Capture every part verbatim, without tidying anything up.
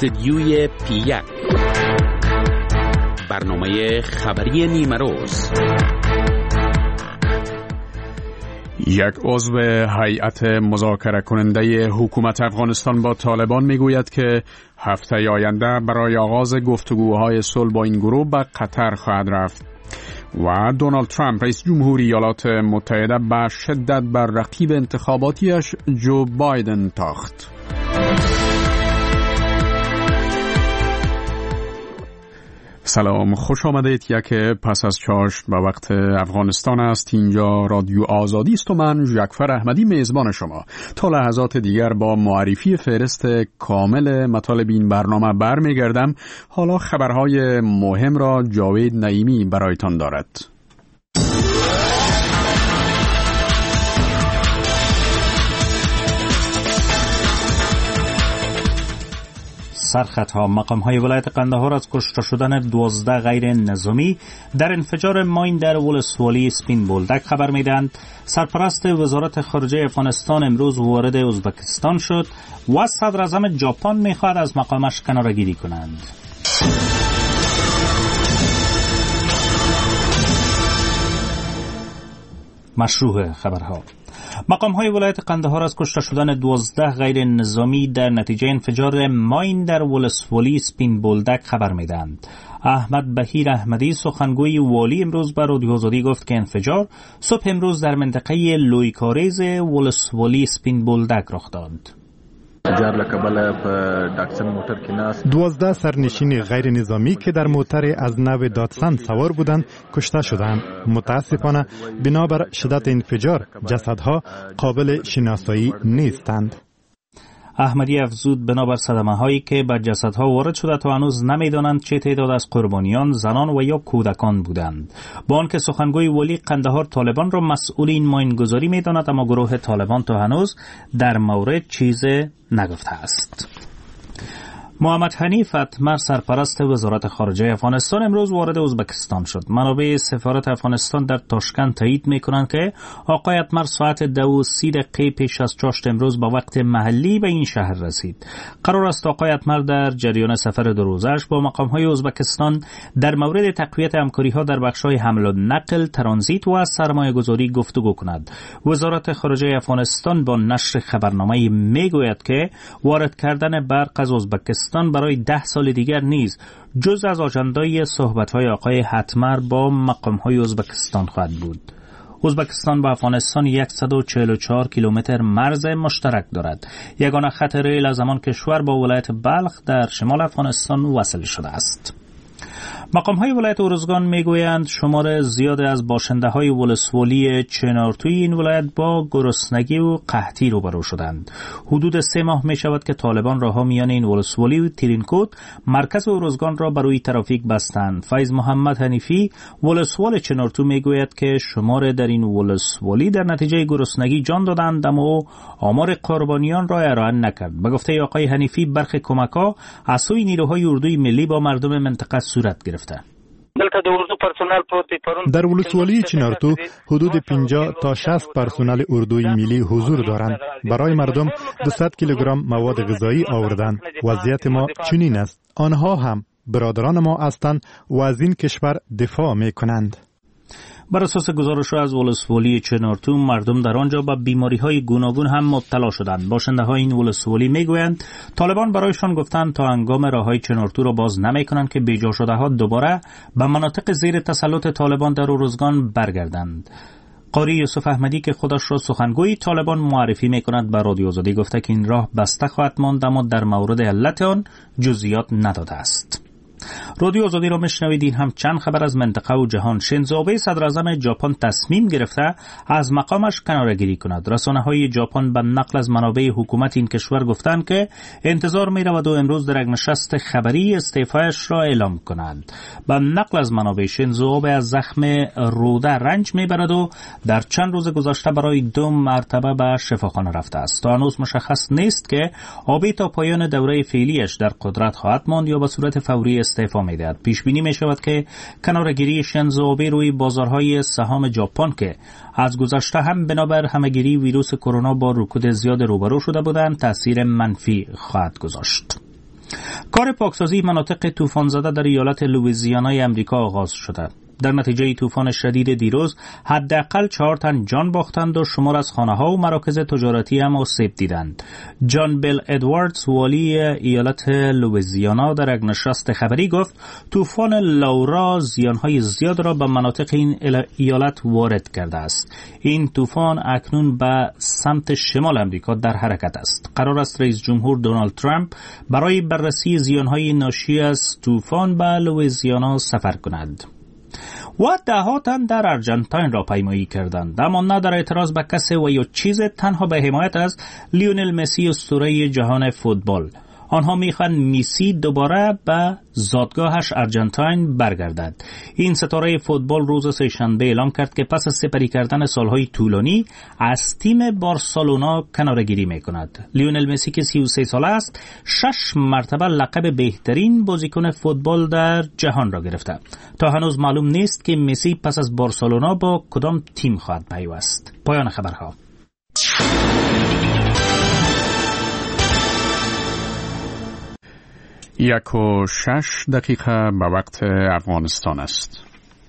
استدیوی پی یک، برنامه خبری نیمه روز. یک عضو هیئت مذاکره کننده حکومت افغانستان با طالبان میگوید که هفته آینده برای آغاز گفتگوهای صلح با این گروه به قطر خواهد رفت. و دونالد ترامپ رئیس جمهوری ایالات متحده به شدت بر رقیب انتخاباتیش جو بایدن تاخت. سلام، خوش آمدید. یک پس از چاشت به وقت افغانستان است. اینجا رادیو آزادی است و من جعفر احمدی میزبان شما. تا لحظات دیگر با معرفی فهرست کامل مطالب این برنامه برمیگردم. حالا خبرهای مهم را جاوید نعیمی برایتان دارد. سرخطها مقام‌های ولایت قندهار از کشته شدن دوازده غیر نظامی در انفجار ماین در ولسوالی سپین بولدک خبر میدهند. سرپرست وزارت خارجه افغانستان امروز وارد ازبکستان شد و صدر اعظم ژاپن میخواهد از مقامش کناره‌گیری کنند. مشروع خبرها. مقام‌های ولایت قندهار از کشته شدن دوازده غیر نظامی در نتیجه انفجار ماین در ولسوالی سپین بولدک خبر میدهند. احمد بهیر احمدی سخنگوی والی امروز به رادیو آزادی گفت که انفجار صبح امروز در منطقه لویکاریز ولسوالی سپین بولدک رخ داد. دوازده سرنشین غیر نظامی که در موتر از نو داتسن سوار بودند کشته شدند. متاسفانه بنابر شدت انفجار جسدها قابل شناسایی نیستند. احمدی افزود بنابر صدمه هایی که بر جسدها وارد شده تا هنوز نمیدانند چه تعداد از قربانیان زنان و یا کودکان بودند. با آنکه سخنگوی والی قندهار طالبان را مسئول این ماینگذاری میداند، اما گروه طالبان تا هنوز در مورد چیز نگفته است. محمد حنیف اتمر سرپرست وزارت خارجه افغانستان امروز وارد ازبکستان شد. منابع سفارت افغانستان در تاشکند تایید میکنند که آقای اتمر ساعت دو و سی دقیقه پیش از چاشت امروز با وقت محلی به این شهر رسید. قرار است آقای اتمر در جریان سفر دو روزش با مقامهای ازبکستان در مورد تقویت همکاری‌ها در بخش‌های حمل و نقل، ترانزیت و سرمایه‌گذاری گفتگو کند. وزارت خارجه افغانستان با نشر خبرنامه میگوید که وارد کردن برق از ازبکستان برای ده سال دیگر نیز جز از آژندای صحبت‌های آقای اتمر با مقام‌های ازبکستان خواهد بود. ازبکستان با افغانستان صد و چهل و چهار کیلومتر مرز مشترک دارد. یگانه خط ریل از همان کشور با ولایت بلخ در شمال افغانستان وصل شده است. مقام‌های ولایت ارزگان میگویند شمار زیاد از باشنده‌های ولسوالی چنارتوی این ولایت با گرسنگی و قحطی روبرو شدند. حدود سه ماه می شود که طالبان راه‌ها میان این ولسوالی و تیرینکوت مرکز ارزگان را برای ترافیک بستند. فیض محمد حنیفی ولسوال چنارتو میگوید که شمار در این ولسوالی در نتیجه گرسنگی جان دادند، اما آمار قربانیان را ارائه نکرد. به گفته آقای حنیفی برخی کمک‌ها از سوی نیروهای اردوی ملی با مردم منطقه صورت گرفت. در ولسوالی چنارتو حدود پنجاه تا شصت پرسنل اردوی ملی حضور دارند. برای مردم دویست کیلوگرم مواد غذایی آوردند. وضعیت ما چنین است. آنها هم برادران ما هستند و از این کشور دفاع می کنند. بر اساس گزارش از ولسوالی چنارتو مردم در آنجا با بیماری‌های گوناگون هم مبتلا شدند. باشنده‌های این ولسوالی میگویند طالبان برایشان گفتند تا هنگام راههای چنارتو را باز نمی‌کنند که بیجا شده‌ها دوباره به مناطق زیر تسلط طالبان در ارزگان برگردند. قاری یوسف احمدی که خودش را سخنگوی طالبان معرفی می‌کند به رادیو آزادی گفته که این راه بسته خواهد ماند، اما در مورد علت آن جزئیات نداده است. رادیو آزادی را میشنوید. این هم چند خبر از منطقه و جهان. شینزو آبه صدر اعظم ژاپن تصمیم گرفته از مقامش کناره‌گیری کند. رسانه‌های ژاپن به نقل از منابع حکومت این کشور گفتند که انتظار می‌رود و امروز در یک نشست خبری استعفایش را اعلام کند. به نقل از منابع شینزو آبه از زخم روده رنج می‌برد و در چند روز گذشته برای دو مرتبه به شفاخانه رفته است. تا هنوز مشخص نیست که آبه تا پایان دوره فعلیش در قدرت خواهد ماند یا به صورت فوری استعفا می‌دهد. پیش بینی می‌شود که کناره‌گیری شینزو آبه روی بازارهای سهام ژاپن که از گذشته هم بنابر همه‌گیری ویروس کرونا با رکود زیاد روبرو شده بودند تأثیر منفی خواهد گذاشت. کار پاکسازی مناطق طوفان زده در ایالت لوئیزیانای امریکا آغاز شده. در نتیجه طوفان شدید دیروز حداقل چهار تن جان باختند و شمار از خانه‌ها و مراکز تجارتی هم آسیب دیدند. جان بیل ادواردز والی ایالت لوئیزیانا در یک نشست خبری گفت طوفان لورا زیانهای زیاد را به مناطق این ایالت وارد کرده است. این طوفان اکنون به سمت شمال امریکا در حرکت است. قرار است رئیس جمهور دونالد ترامپ برای بررسی زیانهای ناشی از طوفان به لوئیزیانا سفر کند. و ده‌ها تن در ارجنتاین را پیمایی کردند، اما نه در اعتراض به کسی و یا چیز، تنها به حمایت از لیونل مسی اسطوره جهان فوتبال. آنها میخوان مسی دوباره به زادگاهش ارجنتاین برگردد. این ستاره فوتبال روز سه‌شنبه اعلام کرد که پس از سپری کردن سالهای طولانی از تیم بارسلونا کناره‌گیری میکند. لیونل مسی که سی و سه ساله است، شش مرتبه لقب بهترین بازیکن فوتبال در جهان را گرفته. تا هنوز معلوم نیست که مسی پس از بارسلونا با کدام تیم خواهد پیوست. پایان خبرها. یک و شش دقیقه به وقت افغانستان است.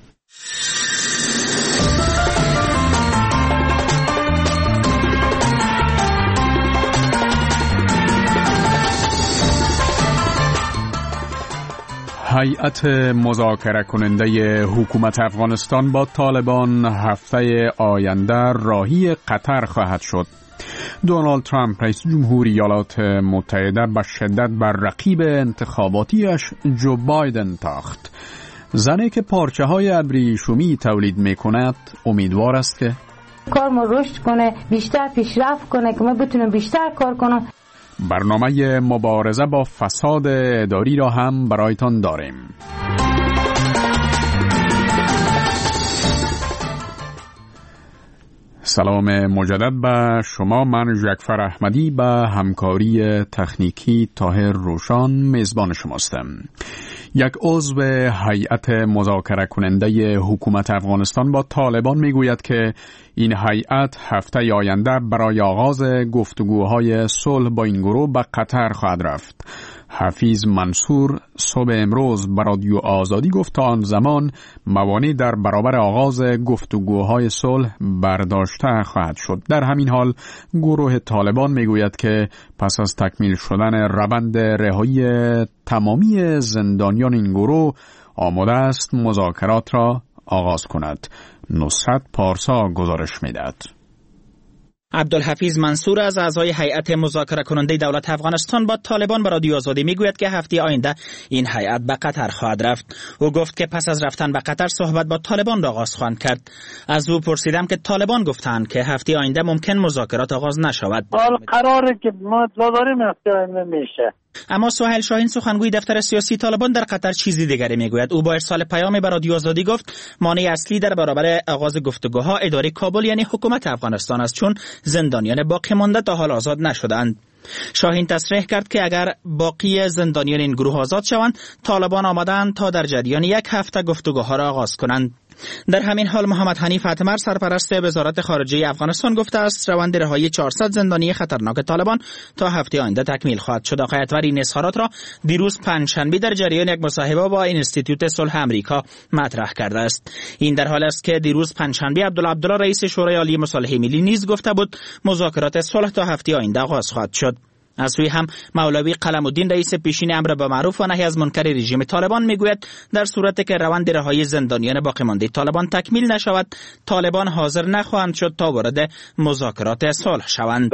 هیئت مذاکره کننده حکومت افغانستان با طالبان هفته آینده راهی قطر خواهد شد. دونالد ترامپ رئیس جمهور ایالات متحده به شدت بر رقیب انتخاباتیش جو بایدن تاخت. زنی که پارچه های ابریشمی تولید می کند امیدوار است که کار ما رشد کنه، بیشتر پیشرفت کنه که ما بتونیم بیشتر کار کنم. برنامه مبارزه با فساد اداری را هم برایتان داریم. سلام مجدد به شما. من جعفر احمدی به همکاری تکنیکی طاهر روشان میزبان شماستم. یک عضو هیئت مذاکره کننده حکومت افغانستان با طالبان میگوید که این هیئت هفته آینده برای آغاز گفتگوهای صلح با این گروه به قطر خواهد رفت. حفیظ منصور صبح امروز به رادیو آزادی گفت تا آن زمان موانع در برابر آغاز گفتگوهای صلح برداشته خواهد شد. در همین حال گروه طالبان میگوید که پس از تکمیل شدن روند رهایی تمامی زندانیان این گروه آماده است مذاکرات را آغاز کند. نصرت پارسا گزارش میدهد. عبدالحفیظ منصور از اعضای هیئت مذاکره کننده دولت افغانستان با طالبان به رادیو آزادی میگوید که هفته آینده این هیئت به قطر خواهد رفت. او گفت که پس از رفتن به قطر صحبت با طالبان را آغاز خواهند کرد. از او پرسیدم که طالبان گفتند که هفته آینده ممکن مذاکرات آغاز نشود. حال قراره که ما داریم هفته آینده میشه. اما سهیل شاهین سخنگوی دفتر سیاسی طالبان در قطر چیزی دیگری میگوید. او با ارسال پیامی به رادیو آزادی گفت مانع اصلی در برابر آغاز گفتگوها اداره کابل یعنی حکومت افغانستان است، چون زندانیان باقی مانده تا حال آزاد نشدند. شاهین تصریح کرد که اگر باقی زندانیان این گروه آزاد شوند طالبان آمدند تا در جریان یک هفته گفتگوها را آغاز کنند. در همین حال محمد حنیف اتمر سرپرست وزارت خارجه افغانستان گفته است روند رهایی چهارصد زندانی خطرناک طالبان تا هفته آینده تکمیل خواهد شد. آقای اتمر این اظهارات را دیروز پنجشنبه در جریان یک مصاحبه با اینستیتوت صلح امریکا مطرح کرده است. این در حالی است که دیروز پنجشنبه عبدالله عبدالله رئیس شورای عالی مصالحه ملی نیز گفته بود مذاکرات صلح تا هفته آینده آغاز خواهد شد. از سوی هم مولوی قلم الدین رئیس پیشین امر به معروف و نهی از منکر رژیم طالبان میگوید در صورتی که روند رهایی زندانیان باقی مانده طالبان تکمیل نشود طالبان حاضر نخواهند شد تا وارد مذاکرات صلح شوند.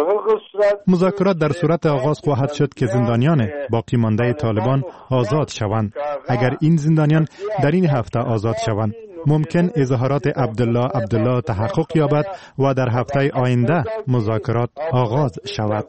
مذاکرات در صورت آغاز خواهد شد که زندانیان باقی مانده طالبان آزاد شوند. اگر این زندانیان در این هفته آزاد شوند ممکن اظهارات عبدالله عبدالله تحقق یابد و در هفته آینده مذاکرات آغاز شود.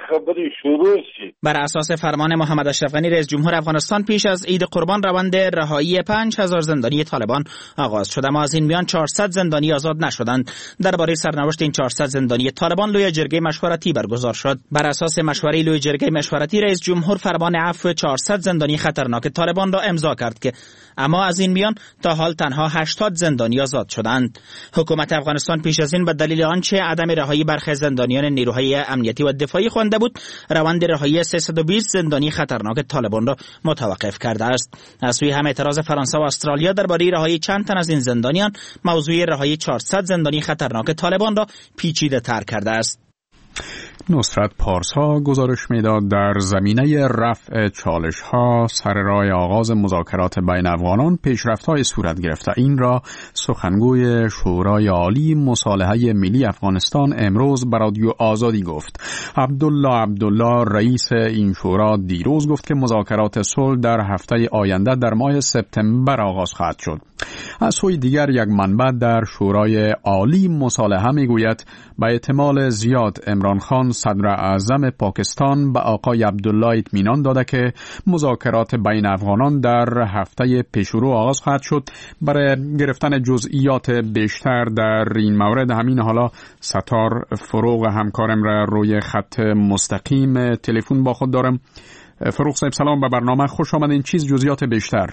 بر اساس فرمان محمد اشرف غنی رئیس جمهور افغانستان پیش از عید قربان روند رهایی پنج هزار زندانی طالبان آغاز شد، اما از این میان چهارصد زندانی آزاد نشدند. درباره سرنوشت این چهارصد زندانی طالبان لوی جرگه مشورتی برگزار شد. بر اساس مشوره لوی جرگه مشورتی رئیس جمهور فرمان عفو چهارصد زندانی خطرناک طالبان را امضا کرد که اما از این میان تا حال تنها هشتاد زندانی آزاد شدند. حکومت افغانستان پیش از این به دلیل آنچه عدم رهایی برخی زندانیان نیروهای امنیتی و دفاعی خوانده بود، روند رهایی سیصد و بیست زندانی خطرناک طالبان را متوقف کرده است. از سوی هم اعتراض فرانسه و استرالیا درباره رهایی چند تن از این زندانیان موضوع رهایی چهارصد زندانی خطرناک طالبان را پیچیده تر کرده است. نصرت پارسا گزارش میداد در زمینه رفع چالش ها سر راه آغاز مذاکرات بین افغانان پیشرفت‌های صورت گرفته. این را سخنگوی شورای عالی مصالحه ملی افغانستان امروز به رادیو آزادی گفت. عبدالله عبدالله رئیس این شورا دیروز گفت که مذاکرات صلح در هفته آینده در ماه سپتامبر آغاز خواهد شد. از سوی دیگر یک منبع در شورای عالی مصالحه میگوید به احتمال زیاد عمران خان صدر اعظم پاکستان به آقای عبدالله اطمینان داده که مذاکرات بین افغانان در هفته پیشرو آغاز خواهد شد. برای گرفتن جزئیات بیشتر در این مورد همین حالا ستار فروغ همکارم را روی خط مستقیم تلفن با خود دارم. فروغ صاحب سلام به برنامه، خوش آمدین. چیز جزئیات بیشتر؟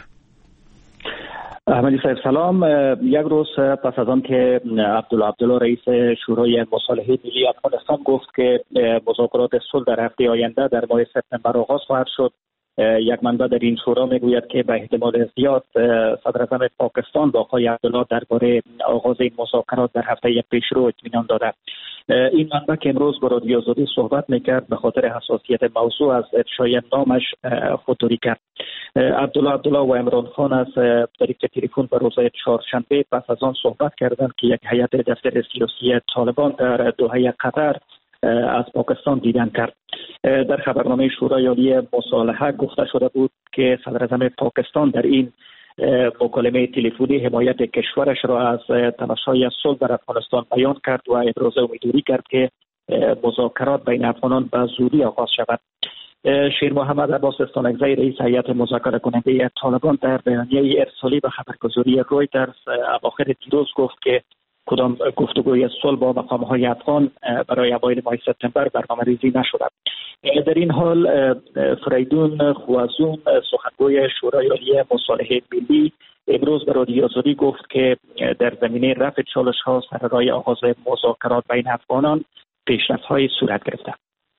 احمدی صاحب سلام. یک روز پس از آن که عبدالله عبدالله رئیس شورای مصالحه ملی افغانستان گفت که مذاکرات صلح در هفته آینده در ماه سپتامبر آغاز خواهد شد، یک منبع در این شورا میگوید که به احتمال زیاد صدر اعظم پاکستان با آقای عبدالله درباره آغاز این مذاکرات در هفته پیشرو اطمینان داده. این منبع که امروز با رادیو آزادی صحبت میکرد به خاطر حساسیت موضوع از افشای نامش خودداری کرد. عبدالله عبدالله و عمران خان از طریق تلفن به روز چهارشنبه پس از آن صحبت کردند که یک هیئت دفتر سیاسی طالبان در دوحه قطر از پاکستان دیدن کرد. در خبرنامه شورای عالی مصالحه گفته شده بود که صدر اعظم پاکستان در این مکالمه تلفنی حمایت کشورش را از تلاش‌های صلح در افغانستان بیان کرد و ابراز امیدواری کرد که مذاکرات بین افغانان به زودی آغاز شود. شیر محمد عباس استانکزی رئیس هیئت مذاکره کننده طالبان در بیانیه ارسالی به خبرگزاری رویترز اواخر دیروز گفت که کدام گفتگوی صلح با مقام‌های افغان برای اوایل ماه سپتامبر برنامه‌ریزی نشده. در این حال فریدون خوازون سخنگوی شورای عالی مصالحه ملی امروز به رادیو آزادی گفت که در زمینه رفع چالش‌ها سر راه آغاز مذاکرات بین افغانان پیشرفت‌های صورت گرفته.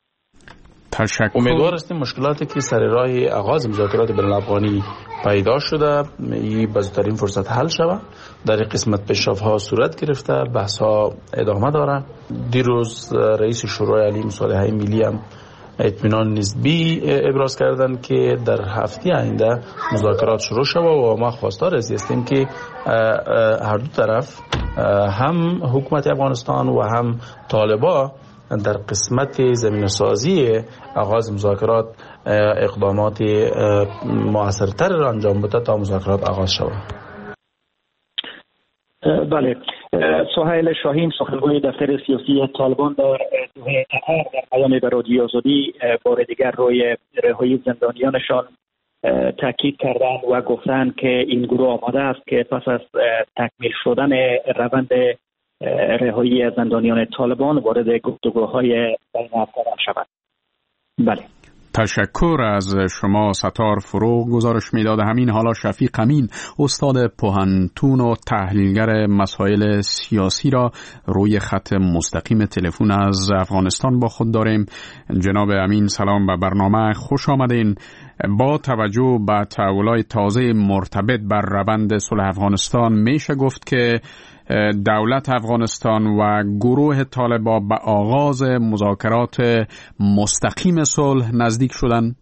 تشکر. امیدوار هستیم مشکلاتی که سر راه آغاز مذاکرات بین الافغانی پیدا شده این به زودترین فرصت حل شود. در قسمت پیشرفت‌ها صورت گرفته، بحث‌ها ادامه داره. دیروز رئیس شورای عالی مصالحه ملی هم اطمینان نسبی ابراز کردن که در هفته آینده مذاکرات شروع شود و ما خواستار هستیم که هر دو طرف هم حکومت افغانستان و هم طالبان در قسمت زمینه سازی آغاز مذاکرات اقدامات مؤثرتر را انجام بده تا مذاکرات آغاز شود. بله، سهیل شاهین سخنگوی دفتر سیاسی طالبان در دوحه قطر در بیان به رادیو آزادی بار دیگر روی رهایی زندانیانشان تاکید کردند و گفتند که این گروه آماده است که پس از تکمیل شدن روند رهایی زندانیان طالبان وارد گفتگوهای بین افغانان شود. بله. تشکر از شما ستار فروغ. گزارش میداد همین حالا شفیق امین استاد پوهنتون و تحلیلگر مسائل سیاسی را روی خط مستقیم تلفن از افغانستان با خود داریم. جناب امین سلام به برنامه، خوش آمدین. با توجه به تحولات تازه مرتبط بر روند صلح افغانستان میشه گفت که دولت افغانستان و گروه طالبان به آغاز مذاکرات مستقیم صلح نزدیک شدند.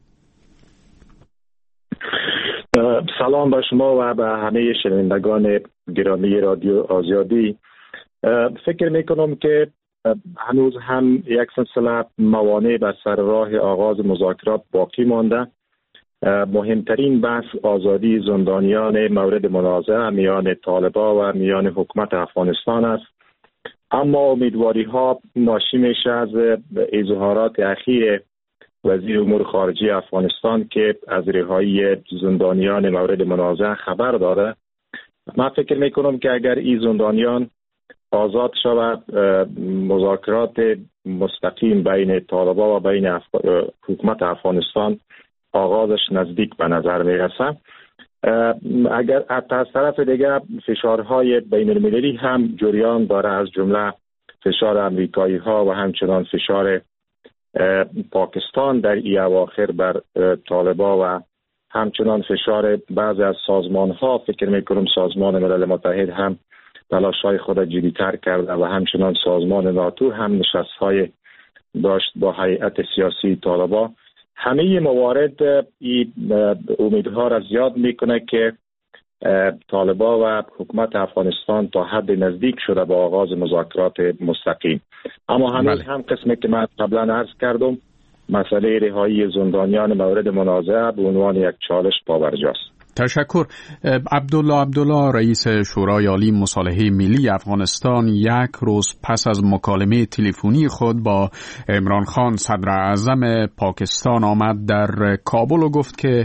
سلام به شما و به همه شنوندگان گرامی رادیو آزادی. فکر میکنم که هنوز هم یک سلسله موانع بر سر راه آغاز مذاکرات باقی مانده. مهمترین بحث آزادی زندانیان مورد منازعه میان طالبان و میان حکومت افغانستان است. اما امیدواری ها ناشی میشه از اظهارات اخیر وزیر امور خارجه افغانستان که از رهایی زندانیان مورد منازعه خبر داره. من فکر میکنم که اگر این زندانیان آزاد شود مذاکرات مستقیم بین طالبان و بین اف... حکومت افغانستان آغازش نزدیک به نظر میرسه. اگر از طرف دیگه فشارهای بین المللی هم جریان داره، از جمله فشار امریکایی ها و همچنان فشار پاکستان در ای اواخر بر طالبان و همچنان فشار بعضی از سازمان ها. فکر میکنم سازمان ملل متحد هم تلاش‌های خود جدی‌تر کرده و همچنان سازمان ناتو هم نشست‌های داشت با هیئت سیاسی طالبان. همه موارد امیدها را زیاد میکنه که طالبان و حکومت افغانستان تا حد نزدیک شده با آغاز مذاکرات مستقیم. اما هنوز بله. هم قسمی که من قبلا عرض کردم، مسئله رهایی زندانیان مورد منازعه به عنوان یک چالش پابرجاست. تشکر. عبدالله عبدالله رئیس شورای عالی مصالحه ملی افغانستان یک روز پس از مکالمه تلفنی خود با عمران خان صدر اعظم پاکستان آمد در کابل و گفت که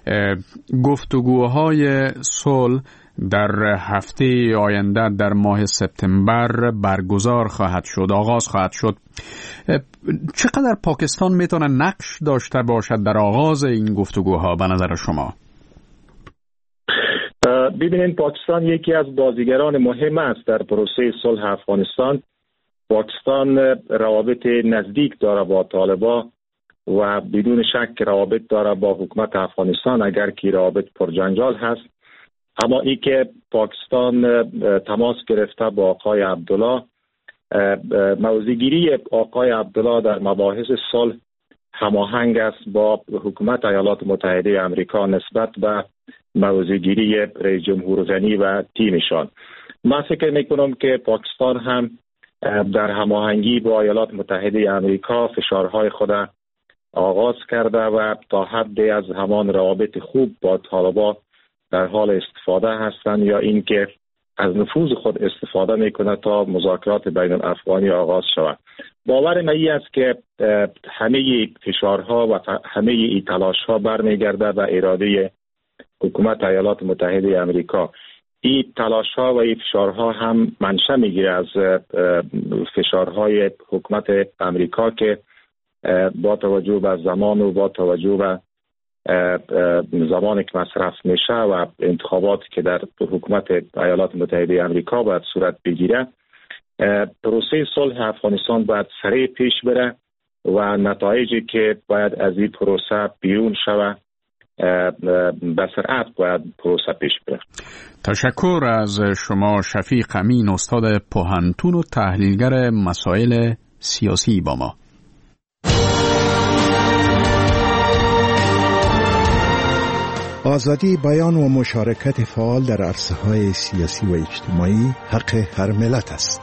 گفتگوهای صلح در هفته آینده در ماه سپتامبر برگزار خواهد شد، آغاز خواهد شد. چقدر پاکستان میتونه نقش داشته باشد در آغاز این گفتگوها به نظر شما؟ ببینید، پاکستان یکی از بازیگران مهم است در پروسه صلح افغانستان. پاکستان روابط نزدیک داره با طالبان و بدون شک روابط داره با حکومت افغانستان، اگر که روابط پرجنجال هست. اما ای که پاکستان تماس گرفته با آقای عبدالله، موضع‌گیری آقای عبدالله در مباحث صلح هماهنگ است با حکومت ایالات متحده آمریکا نسبت به موضع‌گیری رئیس جمهور غنی و تیمشان. من فکر میکنم که پاکستان هم در هماهنگی با ایالات متحده آمریکا فشارهای خود آغاز کرده و تا حدی از همان روابط خوب با طالبان در حال استفاده هستند، یا اینکه از نفوذ خود استفاده میکنه تا مذاکرات بین الافغانی آغاز شود. باور من این است که همه فشارها و همه این تلاشها برمیگرده به اراده حکومت ایالات متحده آمریکا. این تلاشها و این فشارها هم منشأ میگیره از فشارهای حکومت آمریکا که با توجه به زمان و با توجه به زمانی که مصرف میشه و انتخاباتی که در حکومت ایالات متحده آمریکا باید صورت بگیره، پروسه صلح افغانستان باید سریع پیش بره و نتایجی که باید از این پروسه بیرون شود به سرعت باید پروسه پیش بره. تشکر از شما شفیق امین، استاد پوهنتون و تحلیلگر مسائل سیاسی با ما. آزادی بیان و مشارکت فعال در عرصه‌های سیاسی و اجتماعی حق هر ملت است.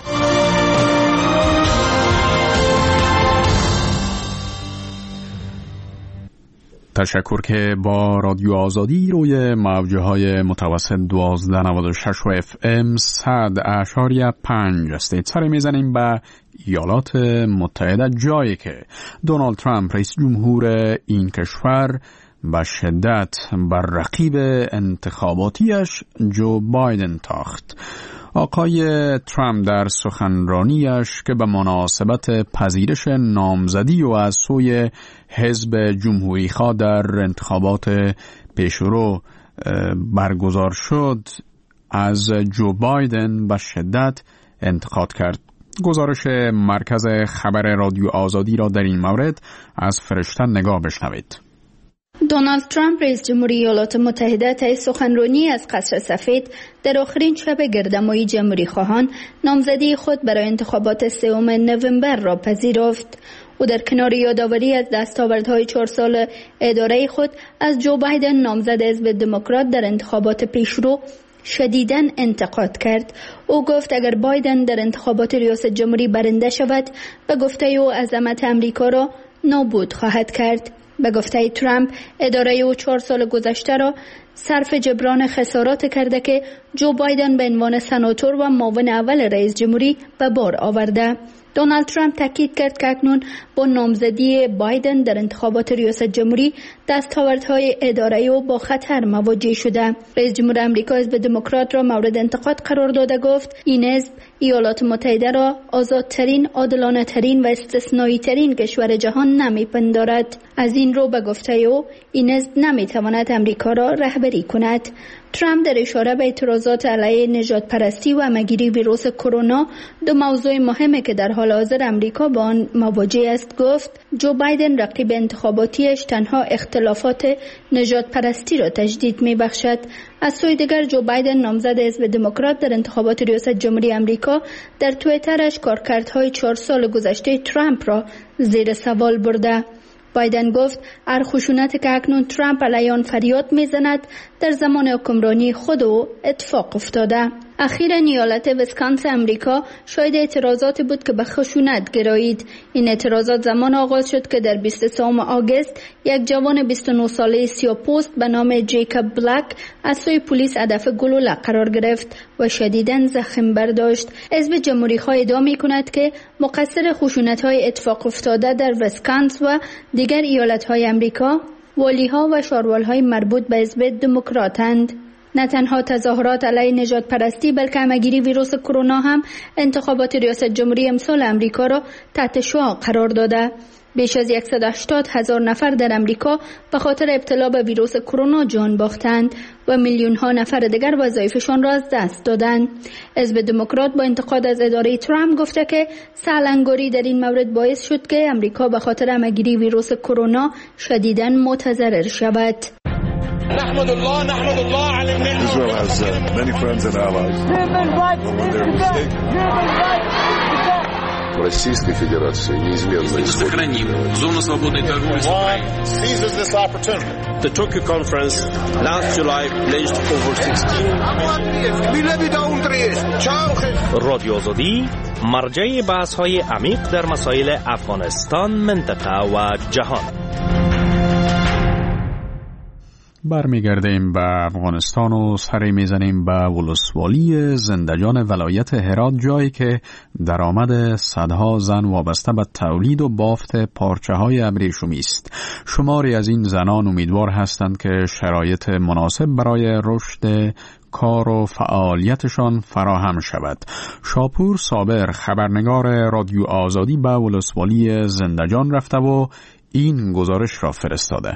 تشکر که با رادیو آزادی روی موج‌های متوسط دوازده نود و شش و اف ام صد اشاریه پنج استیت سر میزنیم به ایالات متحده، جایی که دونالد ترامپ رئیس جمهور این کشور به شدت بر رقیب انتخاباتیش جو بایدن تاخت. آقای ترامپ در سخنرانیش که به مناسبت پذیرش نامزدی و از سوی حزب جمهوری خواه در انتخابات پیشرو برگزار شد، از جو بایدن به شدت انتقاد کرد. گزارش مرکز خبر رادیو آزادی را در این مورد از فرشته نگاه بشنوید. دونالد ترامپ رئیس جمهوری ایالات متحده طی سخنرانی از قصر سفید در آخرین شب گردهمایی جمهوری خواهان نامزدی خود برای انتخابات سوم نوامبر را پذیرفت. او در کنار یادآوری از دستاوردهای چهار سال اداره خود از جو بایدن نامزد حزب دموکرات در انتخابات پیشرو شدیداً انتقاد کرد. او گفت اگر بایدن در انتخابات ریاست جمهوری برنده شود، به گفته او عظمت امریکا را نابود خواهد کرد. به گفته ترامپ، اداره او چهار سال گذشته را صرف جبران خسارات کرده که جو بایدن به عنوان سناتور و معاون اول رئیس جمهوری به بار آورده. دونالد ترامپ تاکید کرد که اکنون با نامزدی بایدن در انتخابات ریاست جمهوری دستاوردهای اداره‌ای او با خطر مواجه شده. رئیس جمهور آمریکا حزب دموکرات را مورد انتقاد قرار داده گفت این حزب ایالات متحده را آزادترین، عادلانه‌ترین و استثنایی ترین کشور جهان نمی‌پندارد. از این رو به گفته او این حزب نمی‌تواند آمریکا را رهبری کند. ترامپ در اشاره به اعتراضات علیه نژاد پرستی و همه‌گیری ویروس کرونا، دو موضوع مهمی که در حال حاضر آمریکا با آن مواجه است، گفت جو بایدن رقیب انتخاباتیش تنها اختلافات نژاد پرستی را تجدید می بخشد. از سوی دیگر جو بایدن نامزد حزب دموکرات در انتخابات ریاست جمهوری آمریکا در توییترش کارکردهای چهار سال گذشته ترامپ را زیر سوال برده. بایدن گفت هر خشونت که اکنون ترامپ علیه آن فریاد میزند در زمان حکمرانی خود او اتفاق افتاده. اخیراً ایالت ویسکانسین امریکا شاهد اعتراضات بود که به خشونت گرایید. این اعتراضات زمان آغاز شد که در بیست و سوم آگوست یک جوان بیست و نه ساله سیاه‌پوست به نام جیکوب بلک از سوی پلیس هدف گلوله قرار گرفت و شدیداً زخم برداشت. حزب جمهوری‌خواه ادعا می‌کند که مقصر خشونت‌های اتفاق افتاده در ویسکانسین و دیگر ایالت‌های امریکا والی‌ها و شاروال‌های مربوط به حزب دموکراتند. نه تنها تظاهرات علیه نژاد پرستی بلکه همه‌گیری ویروس کرونا هم انتخابات ریاست جمهوری امسال امریکا را تحت شعاع قرار داده. بیش از صد و هشتاد هزار نفر در امریکا به خاطر ابتلا به ویروس کرونا جان باختند و میلیون ها نفر دیگر وظایفشان را از دست دادند. حزب دموکرات با انتقاد از اداره ترامپ گفته که سالنگاری در این مورد باعث شد که امریکا به خاطر همه‌گیری ویروس کرونا شدیداً متضرر شود. نحمد الله نحمد الله على النعمة. Israel has uh, many friends and allies. Российской Федерации неизменно сохраним зону свободной торговли с Украиной. Seizes this opportunity. The Tokyo conference last July pledged over sixteen. رادیو آزادی مرجع بحث‌های عمیق در مسائل افغانستان، منطقه و جهان. برمیگردیم به افغانستان و سری میزنیم به ولسوالی زندجان ولایت هرات، جایی که درآمد صدها زن وابسته به تولید و بافت پارچه های ابریشمی است. شماری از این زنان امیدوار هستند که شرایط مناسب برای رشد کار و فعالیتشان فراهم شود. شاپور صابر خبرنگار رادیو آزادی به ولسوالی زندجان رفته و این گزارش را فرستاده.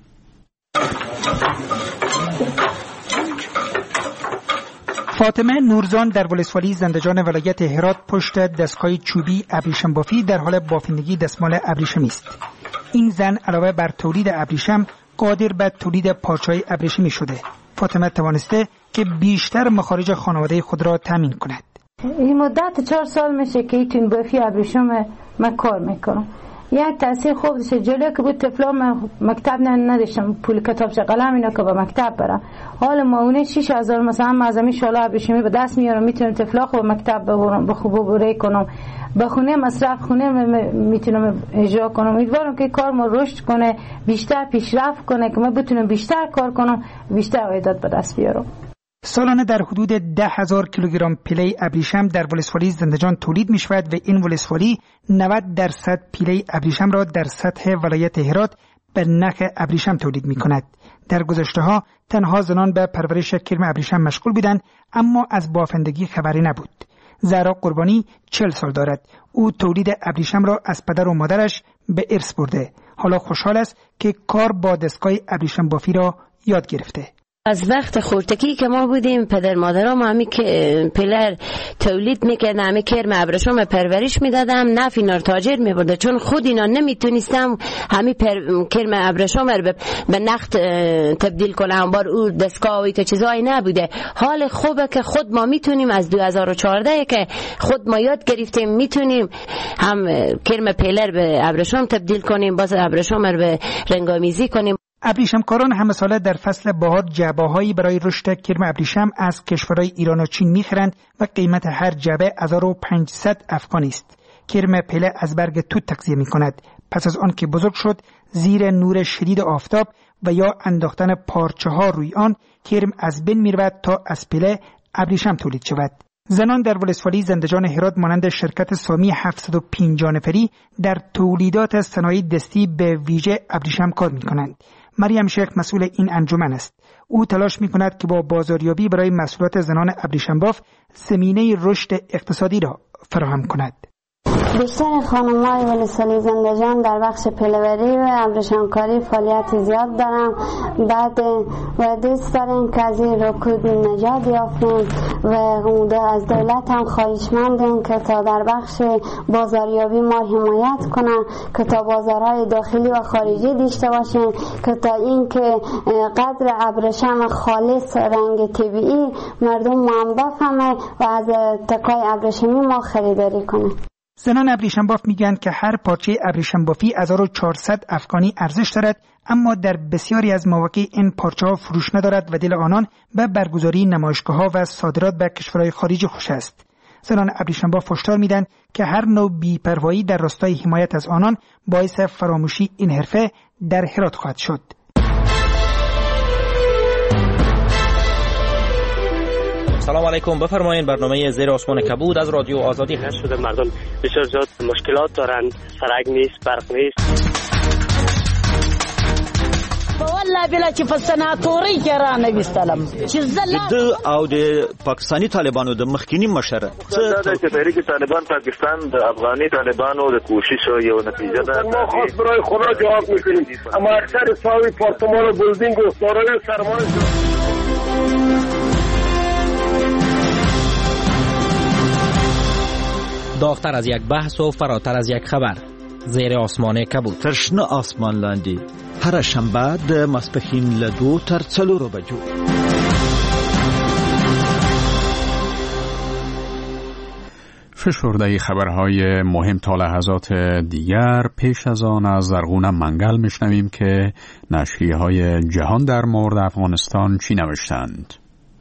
فاطمه نورزان در ولسوالی زندجان ولایت هرات پشت دستگاه چوبی ابریشم بافی در حال بافندگی دستمال ابریشمی است. این زن علاوه بر تولید ابریشم قادر به تولید پارچه‌های ابریشمی شده. فاطمه توانسته که بیشتر مخارج خانواده خود را تامین کند. این مدت چهار سال میشه که این بافی ابریشم من کار میکنم. یک تاثیر خوب داشته. جلوی که بود طفلا من مکتب نداشتم، پول کتابچه قلم اینا که به مکتب برم. حالا ماونه شش هزار مثلا معظمی شالا ابریشمی به دست میارم، میتونم طفلا خو مکتب ببرم، به خوب بره کنم، به خونه مصرف خونه میتونم اجرا کنم. امیدوارم که کار ما رشد کنه، بیشتر پیشرفت کنه که من بتونم بیشتر کار کنم، بیشتر عایدات به دست بیارم. سالانه در حدود ده هزار کیلوگرم پیله ابریشم در ولسوالی زندجان تولید می شود و این ولسوالی نود درصد پیله ابریشم را در سطح ولایت هرات به نخ ابریشم تولید می کند. در گذشته ها تنها زنان به پرورش کرم ابریشم مشغول بودند، اما از بافندگی خبری نبود. زهرا قربانی چهل سال دارد. او تولید ابریشم را از پدر و مادرش به ارث برده. حالا خوشحال است که کار با دستگاه ابریشم بافی را یاد گرفته. از وقت خورتکی که ما بودیم پدر مادرام همی که پلر تولید میکردن، همی کرم ابریشم پرورش میدادم، نفع اینا تاجر میبرده، چون خود اینا نمیتونستم همی پر... کرم ابریشم رو به نخت تبدیل کنم. بار او دستگاه و ایتا چیزایی نبوده. حال خوبه که خود ما میتونیم از دو هزار و چهارده که خود ما یاد گرفتیم میتونیم هم کرم پلر به ابریشم تبدیل کنیم، باز ابریشم رو به رنگامیزی کنیم. ابریشم کاران همه ساله در فصل بهار جعبه‌هایی برای رشد کرم ابریشم از کشورهای ایران و چین می‌خرند و قیمت هر جعبه هزار و پانصد افغانی است. کرم پله از برگ توت تغذیه می‌کند. پس از آن که بزرگ شد زیر نور شدید آفتاب و یا انداختن پارچه‌ها روی آن، کرم از بین می‌رود تا از پله ابریشم تولید شود. زنان در ولسوالی زندجان هرات مانند شرکت سامی هفتصد و پنجاه نفری در تولیدات صنایع دستی به ویژه ابریشم کار می کنند. مریم شیخ مسئول این انجمن است. او تلاش می کند که با بازاریابی برای محصولات زنان ابریشم باف زمینه رشد اقتصادی را فراهم کند. بیشتر خانم‌های ولسوالی زندجان در بخش پلوری و ابریشمکاری فعالیت زیاد دارم. بعد و دوست داریم که از این رکود نجات یافتیم و از دولت هم خواهشمندیم که تا در بخش بازاریابی ما حمایت کنن، که تا بازارهای داخلی و خارجی داشته باشیم، که تا این که قدر ابریشم خالص رنگ طبیعی مردم ما بفهمه و از تکای ابریشمی ما خریداری کنه. زنان ابریشم باف میگن که هر پارچه ابریشم بافی هزار و چهارصد افغانی ارزش دارد، اما در بسیاری از مواقع این پارچه ها فروش ندارد و دل آنان به برگزاری نمایشگاه ها و صادرات به کشورهای خارجی خوش است. زنان ابریشم باف هشدار میدن که هر نوع بی‌پروایی در راستای حمایت از آنان باعث فراموشی این حرفه در هرات خواهد شد. سلام علیکم، بفرمایید. برنامه زیر آسمان کبود از رادیو آزادی هست شده. مردم بسیار زیاد مشکلات دارند، سرک نیست، برق نیست. والله بلا چې په سناتوري کې را نوستلم چې زله د او د پاکستانی طالبانو د مخکینی مشر څه د تحریک طالبان پاکستان د افغاني طالبانو د کوشش یو نتیجه ده. ما خاص برای خدا جواب میکنیم، اما اکثر ساوی پارتمان و بلدینگ و دارای سرمایه داغتر از یک بحث و فراتر از یک خبر. زیر آسمان کبود. ترشنه آسمان لاندی. هر شنبه د ماسپښین له دو تر څلورو بجو. فشرده خبرهای مهم تا لحظات دیگر. پیش از آن از زرغون منگل میشنویم که نشریه‌های جهان در مورد افغانستان چی نوشتند.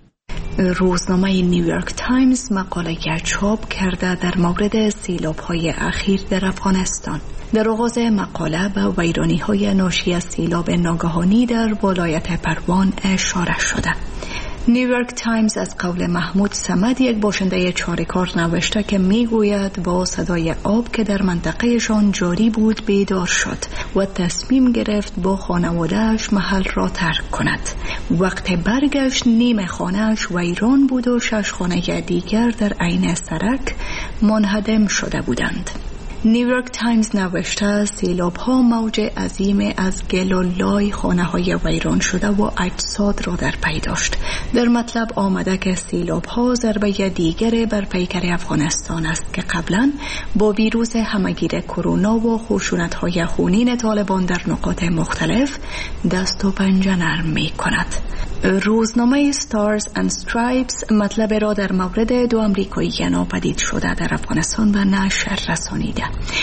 روزنامه نیویورک تایمز مقاله چاپ کرده در مورد سیلاب‌های اخیر در افغانستان. در آغاز مقاله به ویرانی‌های ناشی از سیلاب ناگهانی در ولایت پروان اشاره شده. نیویورک تایمز از قول محمود صمد، یک باشنده چاره‌کار، نوشته که میگوید با صدای آب که در منطقهشان جاری بود بیدار شد و تصمیم گرفت با خانواده‌اش محل را ترک کند. وقت برگشت نیم خانه‌اش ویران بود و شش خانه دیگر در عین سرک منهدم شده بودند. نیویورک تایمز نوشته سیلاب‌ها موج عظیم از گل و لای خانه‌های ویران شده و اجساد را در پی داشت. در مطلب آمده که سیلاب‌ها ضربه دیگر بر پیکر افغانستان است که قبلا با ویروس همگیر کرونا و خشونت‌های خونین طالبان در نقاط مختلف دست و پنجه نرم می‌کند. روزنامه ستارز اند استرایپس مطلب را در مورد دو آمریکایی ناپدید شده در افغانستان به نشر رسانیده.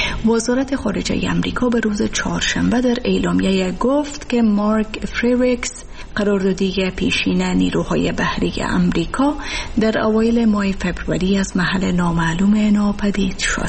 وزارت خارجه آمریکا به روز چهارشنبه در اعلامیه گفت که مارک فریریکس، قراردادی پیشین نیروهای بحری آمریکا، در اوایل ماه فوریه از محل نامعلوم ناپدید شد.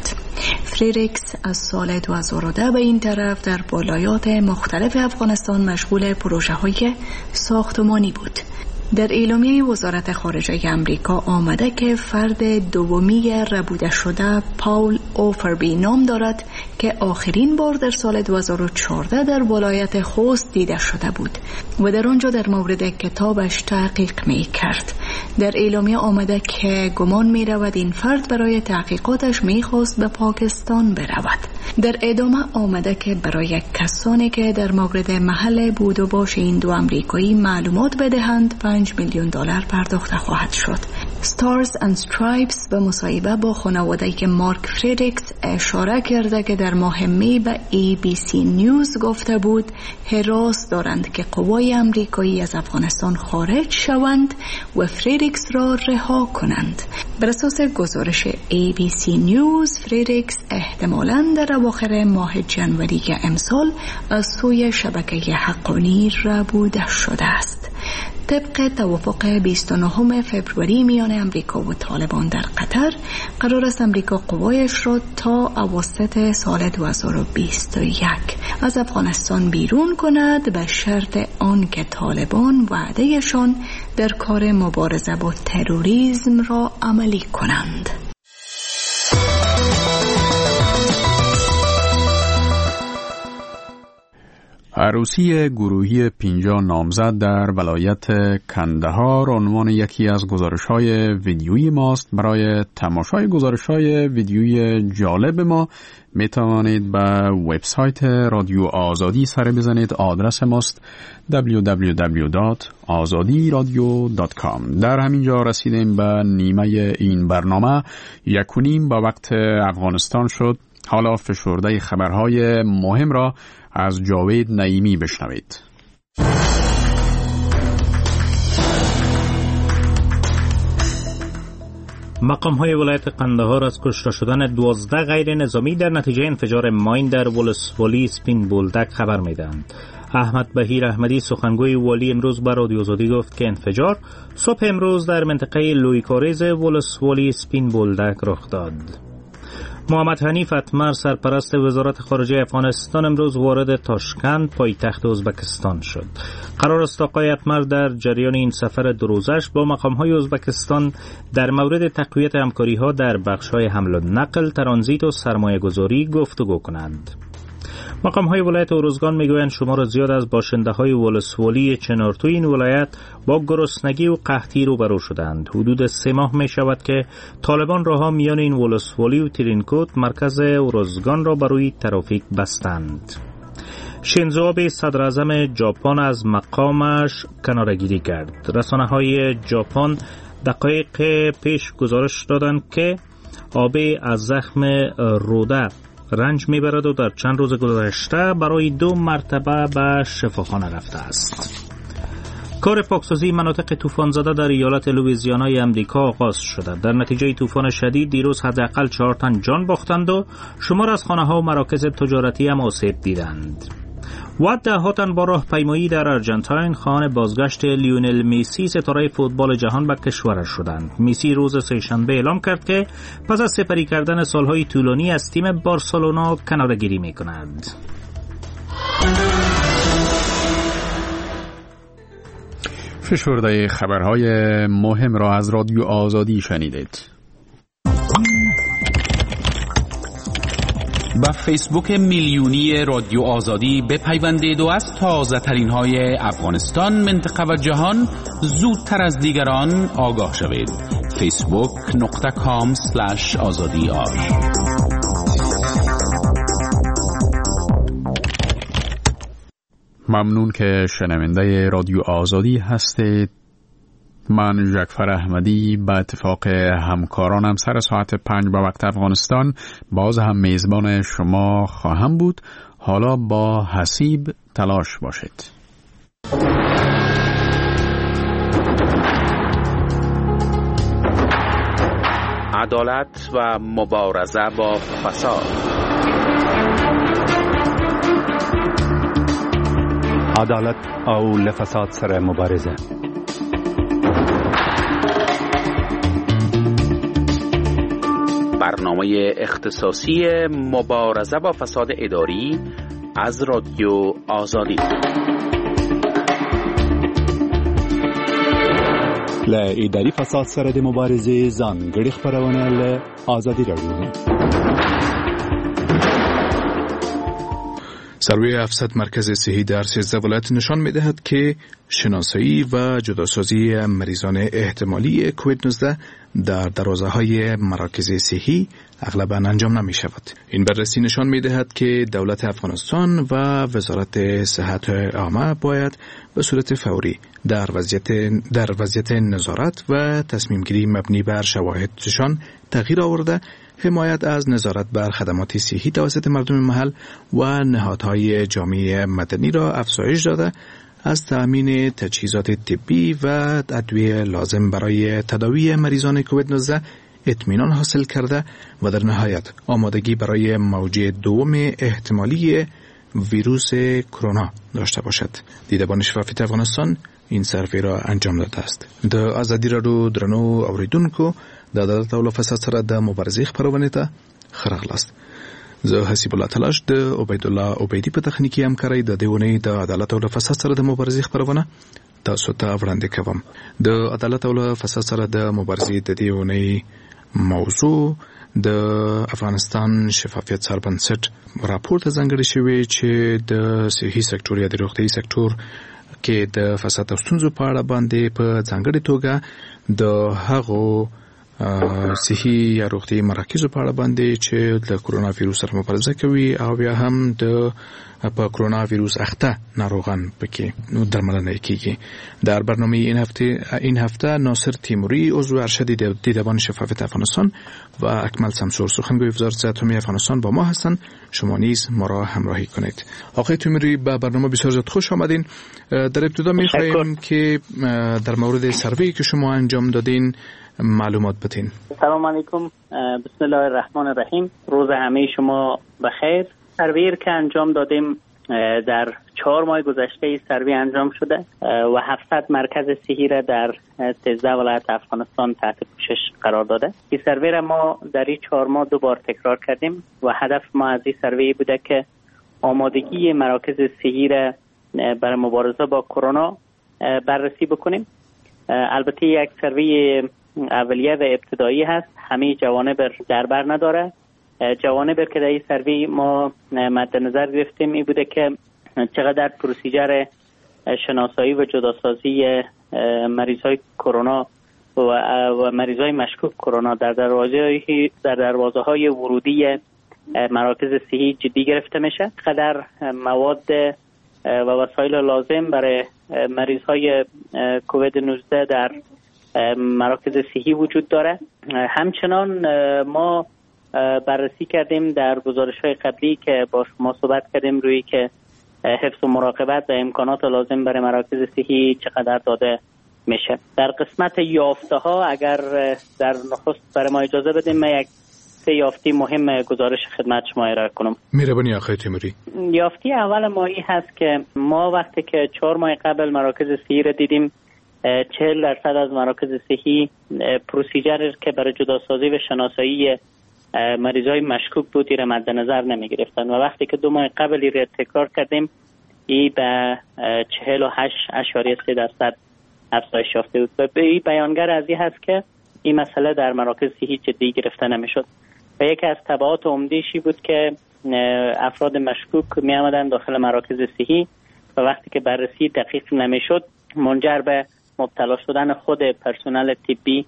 فریریکس از سال دو هزار و ده به این طرف در ولایات مختلف افغانستان مشغول پروژه های ساختمانی بود. در اعلامیه وزارت خارجه آمریکا آمده که فرد دومی ربوده شده پاول اوفربی نام دارد که آخرین بار در سال دو هزار و چهارده در ولایت خوست دیده شده بود و در آنجا در مورد کتابش تحقیق می کرد. در اعلامیه آمده که گمان می رود این فرد برای تحقیقاتش می خواست به پاکستان برود. در ادامه آمده که برای کسانی که در مورد محل بود و باش این دو آمریکایی معلومات بدهند پنج میلیون دلار پرداخته خواهد شد. ستارز اند استرایپس به مصاحبه با خانواده‌ای که مارک فریریکس اشاره کرده که در ماه می به ای بی سی نیوز گفته بود هراس دارند که قوای آمریکایی از افغانستان خارج شوند و فریریکس را رها کنند. بر اساس گزارش ای بی سی نیوز، فریریکس احتمالاً در اواخر ماه جنوری امسال از سوی شبکه حقانی ربوده شده است. طبق توافق بیست و نهم فوریه میان امریکا و طالبان در قطر، قرار است امریکا قوایش را تا اواسط سال دو هزار و بیست و یک از افغانستان بیرون کند به شرط آن که طالبان وعدهشان در کار مبارزه با تروریسم را عملی کنند. عروسی گروهی پنجاه نامزد در ولایت کندهار عنوان یکی از گزارش‌های ویدیویی ماست. برای تماشای گزارش‌های ویدیویی جالب ما می توانید به وبسایت رادیو آزادی سر بزنید. آدرس ماست دبلیو دبلیو دبلیو دات آزادی رادیو دات کام. در همین جا رسیدیم به نیمه این برنامه. یک و نیم با وقت افغانستان شد. حالا فشرده خبرهای مهم را از جاوید نعیمی بشنوید. مقام‌های ولایت قندهار از کشته شدن دوازده غیر نظامی در نتیجه انفجار ماین در ولسوالی سپین بولدک خبر می‌دهند. احمد بهیر احمدی سخنگوی والی امروز به رادیو آزادی گفت که انفجار صبح امروز در منطقه لویکاریز ولسوالی سپین بولدک رخ داد. محمد حنیف اتمر سرپرست وزارت خارجه افغانستان امروز وارد تاشکند پایتخت ازبکستان شد. قرار است آقای اتمر در جریان این سفر دو روزش با مقام‌های ازبکستان در مورد تقویت همکاری‌ها در بخش‌های حمل و نقل، ترانزیت و سرمایه‌گذاری گفتگو کنند. مقام‌های ولایت اروزگان میگویند شمار زیاد از باشنده‌های ولسوالی چنارتو این ولایت با گرسنگی و قحطی روبرو شدند. حدود سه ماه می شود که طالبان راه‌ها میان این ولسوالی و ترینکوت مرکز اروزگان را برای ترافیک بستند. شینزو آبه صدر اعظم ژاپن از مقامش کناره‌گیری کرد. رسانه‌های ژاپن دقایق پیش گزارش دادند که آبه از زخم روده رنج میبرد و در چند روز گذشته برای دو مرتبه به شفاخانه رفته است. کار پاکسازی مناطق طوفان زده در ایالت لوئیزیانای امریکا آغاز شده. در نتیجه طوفان شدید دیروز حداقل چهار تن جان باختند و شمار از خانه‌ها و مراکز تجارتی هم آسیب دیدند. و ده ها تن با راهپیمایی در ارجنتاین خواهان بازگشت لیونل مسی ستاره فوتبال جهان به کشورش شدند. مسی روز سه‌شنبه اعلام کرد که پس از سپری کردن سالهای طولانی از تیم بارسلونا کناره‌گیری می‌کند. فشرده خبرهای مهم را از رادیو آزادی شنیدید. با فیسبوک میلیونی رادیو آزادی بپیوندید و از تازه ترین های افغانستان، منطقه و جهان زودتر از دیگران آگاه شوید. فیسبوک نقطه کام سلش آزادی آر. ممنون که شنونده رادیو آزادی هستید. من جعفر احمدی به اتفاق همکارانم سر ساعت پنج به وقت افغانستان باز هم میزبان شما خواهم بود. حالا با حسیب تلاش باشید. عدالت و مبارزه با فساد. عدالت او لفساد سره مبارزه. برنامه اختصاصی مبارزه با فساد اداری از رادیو آزادی. ل اداري فساد سره د مبارزې ځانګړي خبرونه له آزادي رادیو. سروی افسد مرکز صحی در سیزده ولایت نشان می‌دهد که شناسایی و جداسازی مریضان احتمالی کووید نوزده در دروازه‌های مراکز صحی اغلباً انجام نمی‌شود. این بررسی نشان می‌دهد که دولت افغانستان و وزارت صحت عامه باید به صورت فوری در وضعیت در وضعیت نظارت و تصمیم گیری مبنی بر شواهدشان تغییر آورده، حمایت از نظارت بر خدمات صحی توسط مردم محل و نهادهای جامعه مدنی را افزایش داده، از تأمین تجهیزات طبی و ادویه لازم برای تداوی مریضان کووید نوزده اطمینان حاصل کرده و در نهایت آمادگی برای موج دوم احتمالی ویروس کرونا داشته باشد. دیدبان شفافیت افغانستان این سروې را انجام داده است. د ازادي راډیو درنو اوریدونکو د عدالت او فساد سره د مبارزې خبرونه ته خرغلاست. زه حسیب الله تلاش د عبید الله عبیدی په تخنیکی همکارۍ د دیونی د عدالت او فساد سره د مبارزې خبرونه تاسو ته وړاندې کوم. د عدالت او فساد سره د مبارزې د دیونی موضوع د افغانستان شفافیت سربنسټ راپور ته ځانګړی شوی چې د صحي سکتور یا د روغتیايي سکتور کې د فساد او ستونزو په اړه باندې په ځانګړي توګه د هغو صحي یا روغتیايي مراکزو په اړه باندې چې د کرونا وایروس سره مبارزه کوي او بیا هم د په کرونا وایروس اخته ناروغان پکې نو درملنه کیږي. در برنامه این هفته این هفته ناصر تیموری عضو ارشد دیدبان شفافیت افغانستان و اکمل سمسور سخنگوی وزارت عمومی افغانستان با ما هستند. شما نیز ما را همراهی کنید. آقای تیموری به برنامه بسیار زیاد خوش آمدین. در ابتدا می‌خوایم که در مورد سروی که شما انجام دادین معلومات بدین. سلام علیکم، بسم الله الرحمن الرحیم. روز همه شما بخیر. سروی که انجام دادیم در چهار ماه گذشته سروی انجام شده و هفتصد مرکز صحی را در سیزده ولایت افغانستان تحت پوشش قرار داده. این سروی را ما در این چهار ماه دو بار تکرار کردیم و هدف ما از این سروی بوده که آمادگی مراکز صحی را برای مبارزه با کرونا بررسی بکنیم. البته یک سروی اولیه و ابتدایی هست، همه جوانب در بر نداره. جوانب که در این سروی ما مد نظر گرفتیم این بوده که چقدر پروسیجر شناسایی و جداسازی مریضای کرونا و مریضای مشکوک کرونا در دروازه در دروازه های ورودی مراکز صحی جدی گرفته میشه، چقدر مواد و وسایل لازم برای مریض های کووید نوزده در مراکز صحی وجود داره. همچنان ما بررسی کردیم در گزارش‌های قبلی که با شما صحبت کردیم روی که حفظ و مراقبت و امکانات لازم برای مراکز صحی چقدر داده میشه. در قسمت یافته ها اگر در نخست برای ما اجازه بدیم من یک سه یافته مهم گزارش خدمت شما ارائه کنم. مهربانی آقای تیموری. یافته اول ما این هست که ما وقتی که چهار ماه قبل مراکز صحی را دیدیم چهل درصد از مراکز صحی پروسیجر که برای جداسازی و شناسایی مریضای مشکوک بود را مد نظر نمی گرفتن و وقتی که دو ماه قبل را تکرار کردیم ای به چهل و هشت اشاریه سه درصد افزایش یافته بود و این بیانگر از این هست که این مسئله در مراکز صحی جدی گرفته نمی شد و یکی از تبعات عمده‌ای بود که افراد مشکوک می آمدن داخل مراکز صحی و وقتی که بررسی دقیق نمی شد منجر به مبتلا شدن خود پرسنل طبی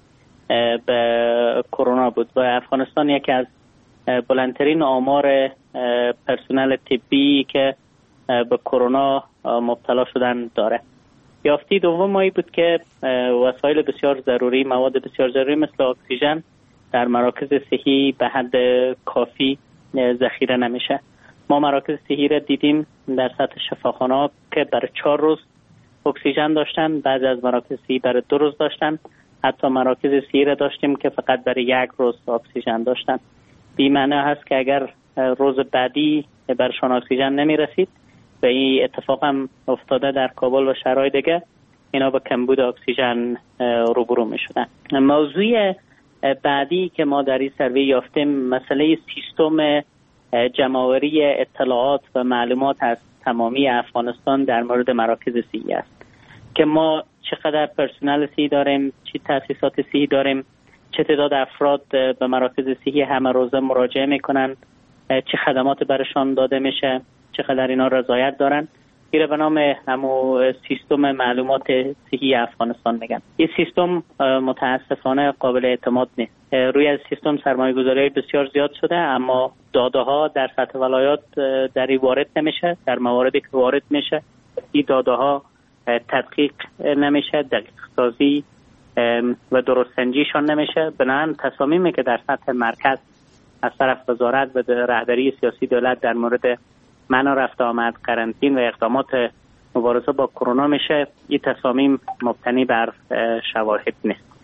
به کرونا بود و افغانستان یکی از بلندترین آمار پرسنل طبی که به کرونا مبتلا شدن داره. یافته دوم مایی بود که وسایل بسیار ضروری، مواد بسیار ضروری مثل اکسیژن در مراکز صحی به حد کافی ذخیره نمیشه. ما مراکز صحی را دیدیم در سطح شفاخانه‌ها که برای چهار روز اکسیژن داشتن، بعضی از مراکز صحی برای دو روز داشتن، حتی مراکز صحی را داشتیم که فقط برای یک روز اکسیژن داشتن. بی معنی هست که اگر روز بعدی برشان اکسیژن نمی رسید و این اتفاق هم افتاده در کابل و شهرهای دیگه، اینا به کمبود اکسیژن روبرو می شدن. موضوع بعدی که ما در این سروی یافتیم مسئله سیستم جمع‌آوری اطلاعات و معلومات از تمامی افغانستان در مورد مراکز صحی است که ما چقدر پرسنل صحی داریم، چه تأسیسات صحی داریم، چه تعداد افراد به مراکز صحی همه روزه مراجعه میکنن، چه خدمات برشان داده میشه، چقدر اینا رضایت دارن. این به نام همو سیستم معلومات صحی افغانستان میگن. این سیستم متاسفانه قابل اعتماد نیست. روی از سیستم سرمایه گذاری بسیار زیاد شده اما داده ها در سطح ولایات در این وارد نمیشه. در مواردی که وارد میشه این داده ها تدقیق نمیشه، دقیق سازی و درست سنجیشان نمیشه. بنابراین تصامیمی که در سطح مرکز از طرف وزارت و رهبری سیاسی دولت در مورد منع رفت آمد، قرنطین و اقدامات مبارزه با کرونا میشه، این تصامیم مبتنی بر شواهد نیست.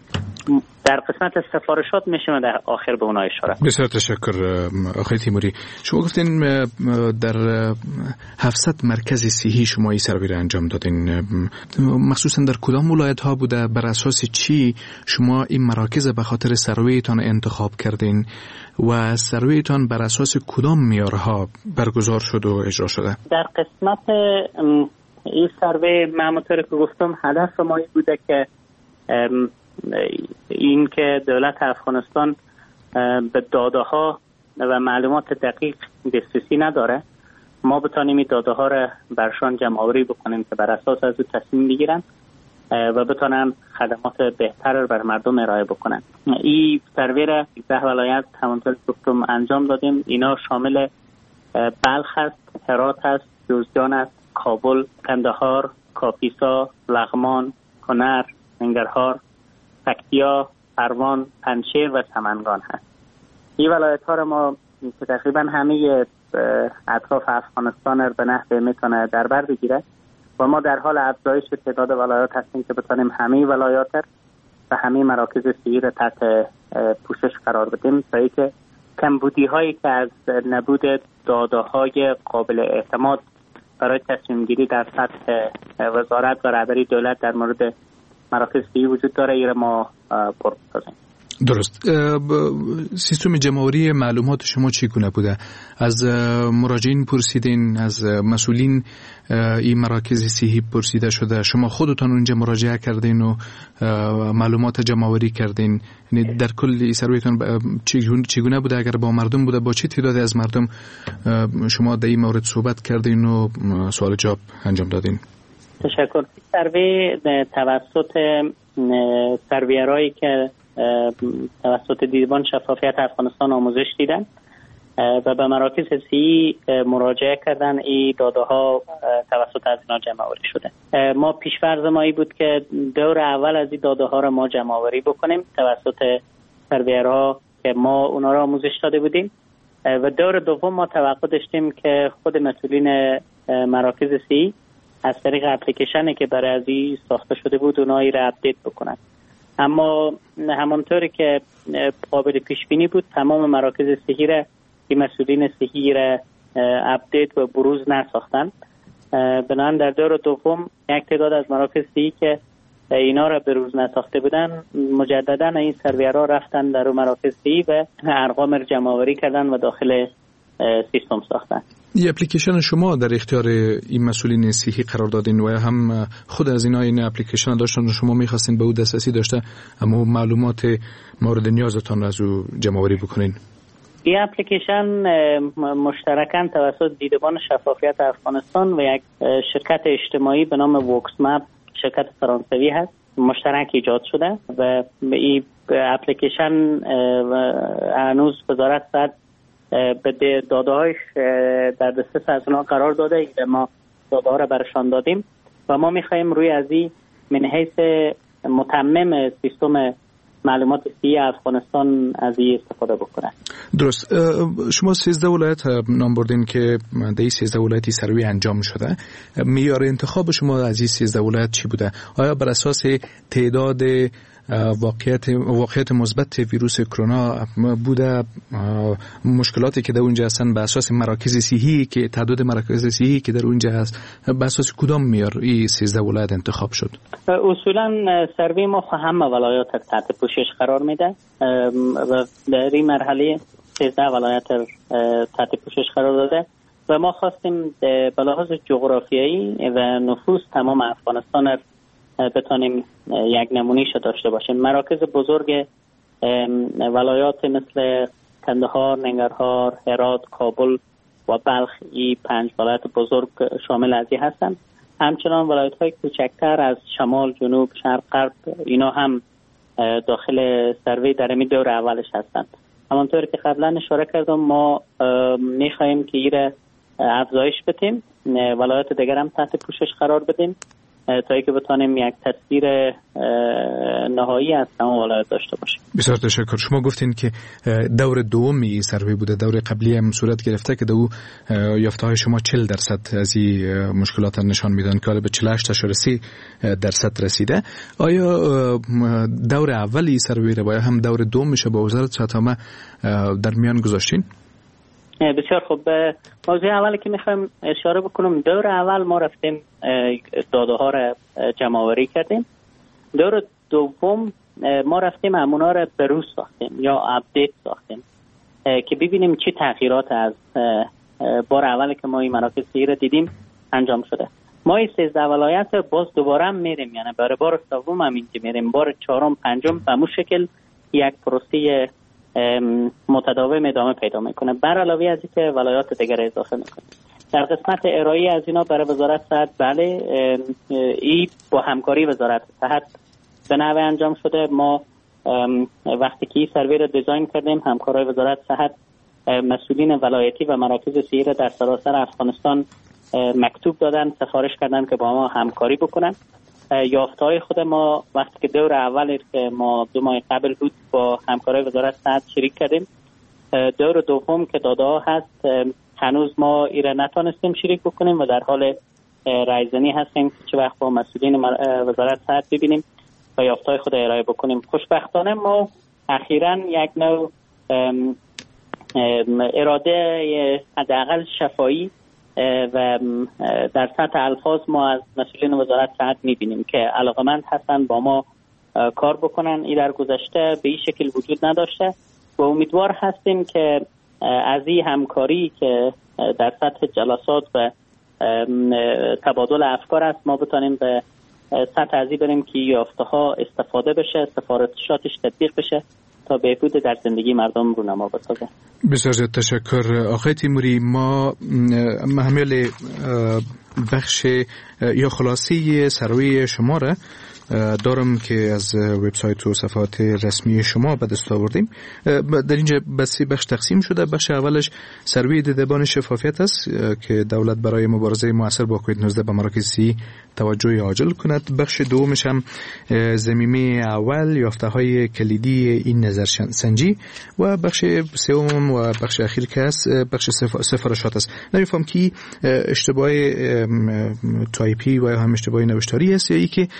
در قسمت سفارشات میشه در آخر به اونها اشاره. بسیار تشکر آقای تیموری. شما گفتین در هفتصد مرکز صحی شما این سروی را انجام دادین، مخصوصا در کدام ولایت ها بوده؟ بر اساس چی شما این مراکز به خاطر سرویتان انتخاب کردین و سرویتان بر اساس کدام معیارها برگزار شد و اجرا شده؟ در قسمت این سروی همونطور که گفتم هدف ما این بوده که این که دولت افغانستان به داده ها و معلومات دقیق دسترسی نداره، ما بتانیم این داده ها را برشان جمع آوری بکنیم که بر اساس از او تصمیم بگیرن و بتانن خدمات بهتر را بر مردم ارائه بکنن. این سروی را ده ولایت همونطور که گفتم انجام دادیم. اینا شامل بلخ است، هرات است، جوزجان است، کابل، کندهار، کاپیسا، لغمان، کنر، ننگرهار، پکتیا، پروان، پنجشیر و سمنگان هست. این ولایت ها را ما که تقریبا همه اطراف افغانستان را به نحوی میتونه در بر بگیره و ما در حال افزایش تعداد ولایات هستیم که بتونیم همه ولایات و همه مراکز صحی را تحت پوشش قرار بدیم تا اینکه کمبودی هایی که از نبود داده های قابل اعتماد برای تصمیم گیری در سطح وزارت و رهبری دولت در مورد مراکز صحی وجود داره، این را ما پر بسازیم. درست. سیستم جمع‌آوری معلومات شما چگونه بوده؟ از مراجعین پرسیدین، از مسئولین این مراکز صحی پرسیده شده، شما خودتان اونجا مراجعه کردین و معلومات جمع‌آوری کردین؟ یعنی در کل سرویتون چگونه بوده؟ اگر با مردم بوده، با چه تعدادی از مردم شما در این مورد صحبت کردین و سوال جواب انجام دادین؟ تشکر. سروی توسط سرویرایی که توسط دیوان شفافیت افغانستان آموزش دیدن و به مراکز صحی مراجعه کردن، این داده ها توسط از اینا جمع آوری شده. ما پیش‌فرض ما این بود که دور اول از این داده ها را ما جمع آوری بکنیم توسط سرویرها که ما اونا را آموزش داده بودیم و دور دوم ما توقع داشتیم که خود مسئولین مراکز صحی از طریق اپلیکیشنی که برای از این ساخته شده بود اونایی را اپدیت بکنن. اما همانطوری که قابل پیش بینی بود تمام مراکز صحی را این مسئولین صحی را اپدیت و بروز نساختن. بنابراین در دور دوم یک تعداد از مراکز صحی که اینا را بروز نساخته بودن مجددا این سرویرها رفتن در مراکز صحی و ارقام را جمع آوری کردن و داخل سیستم ساختن. این اپلیکیشن شما در اختیار این مسئولین صحی قرار دادین و هم خود از اینا این اپلیکیشن داشتن و شما می‌خواستین به او دسترسی داشته اما معلومات مورد نیازتان از او جمع آوری بکنین؟ این اپلیکیشن مشترکاً توسط دیدبان شفافیت افغانستان و یک شرکت اجتماعی به نام وکس مپ، شرکت فرانسوی هست، مشترک ایجاد شده و این اپلیکیشن هنوز وزارت صحت به داده هایش در دسترس از اونها قرار داده. ما داده ها را برشان دادیم و ما میخواییم روی از این من حیث متمم سیستم معلومات صحی افغانستان از این استفاده بکنن. درست. شما سیزده ولایت نام بردین که در این سیزده ولایتی سروی انجام شده. معیار انتخاب شما از این سیزده ولایت چی بوده؟ آیا بر اساس تعداد واقعیت واقعیت مثبت ویروس کرونا بوده؟ مشکلاتی که در اونجا هستن به اساس مراکز صحی که تعداد مراکز صحی که در اونجا هست به اساس کدام معیار این سیزده ولایت انتخاب شد؟ اصولا سروی ما همه ولایات تحت پوشش قرار میده و در این مرحله سیزده ولایت تحت پوشش قرار داده و ما خواستیم به لحاظ جغرافیایی و نفوس تمام افغانستان را بتانیم یک نمونه‌شو داشته باشیم. مراکز بزرگ ولایات مثل کندهار، ننگرهار، هرات، کابل و بلخ، این پنج ولایت بزرگ شامل از این هستند. همچنان ولایت‌های کوچکتر از شمال، جنوب، شرق، غرب اینا هم داخل سروی در این دور اولش هستند. همانطور که قبلا اشاره کردم ما می‌خوایم که این افزایش بدیم، ولایت دیگر هم تحت پوشش قرار بدیم تا اینکه بتونیم یک تصویر نهایی از تمام ولایت داشته باشیم. بسیار تشکر. شما گفتین که دور دومی سروی بوده، دور قبلی هم صورت گرفته که دو یافته های شما چهل درصد از این مشکلات نشان میدن که به چهل و هشت اشاره سه درصد رسیده. آیا دور اولی سروی رو هم دور دوم میشه با وزارت صحت در میان گذاشتین؟ بسیار خوب. موضوع اولی که میخوایم اشاره بکنم، دور اول ما رفتیم داده ها را جمع آوری کردیم. دور دوم ما رفتیم همونا را بروز ساختیم یا اپدیت ساختیم که ببینیم چی تغییرات از بار اولی که ما این مراکز صحی را دیدیم انجام شده. ما این سیزده ولایت باز دوباره هم میریم، یعنی برای بار سوم هم این که میریم، بار چهارم پنجم به همون شکل یک پروسه متداوم ادامه پیدا میکنه، بر علاوه از اینکه ولایات دیگر اضافه میکنه. در قسمت ارائه از اینا برای وزارت صحت، بله این با همکاری وزارت صحت به نحو انجام شده. ما وقتی که این سروی رو دیزاین کردیم، همکارای وزارت صحت مسئولین ولایتی و مراکز صحی را در سراسر افغانستان مکتوب دادن، سفارش کردن که با ما همکاری بکنن. یافته‌های خود ما وقتی که دور اول که ما دو ماه قبل بود با همکارای وزارت صحت شریک کردیم، دور دوم که داده ها هست هنوز ما ایره نتونستیم شریک بکنیم و در حال رایزنی هستیم که چه وقت با مسئولین وزارت صحت ببینیم و یافته‌های خود ارائه بکنیم. خوشبختانه ما اخیراً یک نوع اراده حداقل شفایی و در سطح الفاظ ما از مسئولین وزارت صحت میبینیم که علاقمند هستن با ما کار بکنن. این در گذشته به این شکل وجود نداشته و امیدوار هستیم که از این همکاری که در سطح جلسات و تبادل افکار است ما بتانیم به سطح ازی بریم که یافته ها استفاده بشه، سفارشاتش تطبیق بشه تا بهبود در زندگی مردم رو نما بسازه. بسیار زیاد تشکر آقای تیموری. ما محمل بخش یا خلاصه سروی شما را دارم که از وبسایت و صفحات رسمی شما به دست آوردیم. در اینجا بس بخش تقسیم شده. بخش اولش سروی دیدبان شفافیت است که دولت برای مبارزه موثر با کووید نوزده به مراکز صحی توجه عاجل کند. بخش دومش هم ضمیمه اول، یافته های کلیدی این نظرسنجی، و بخش سوم و بخش اخیر که است بخش سفارشات است. نمیفهم که اشتباه تایپی و هم اشتباه نوشتاری است یا ای که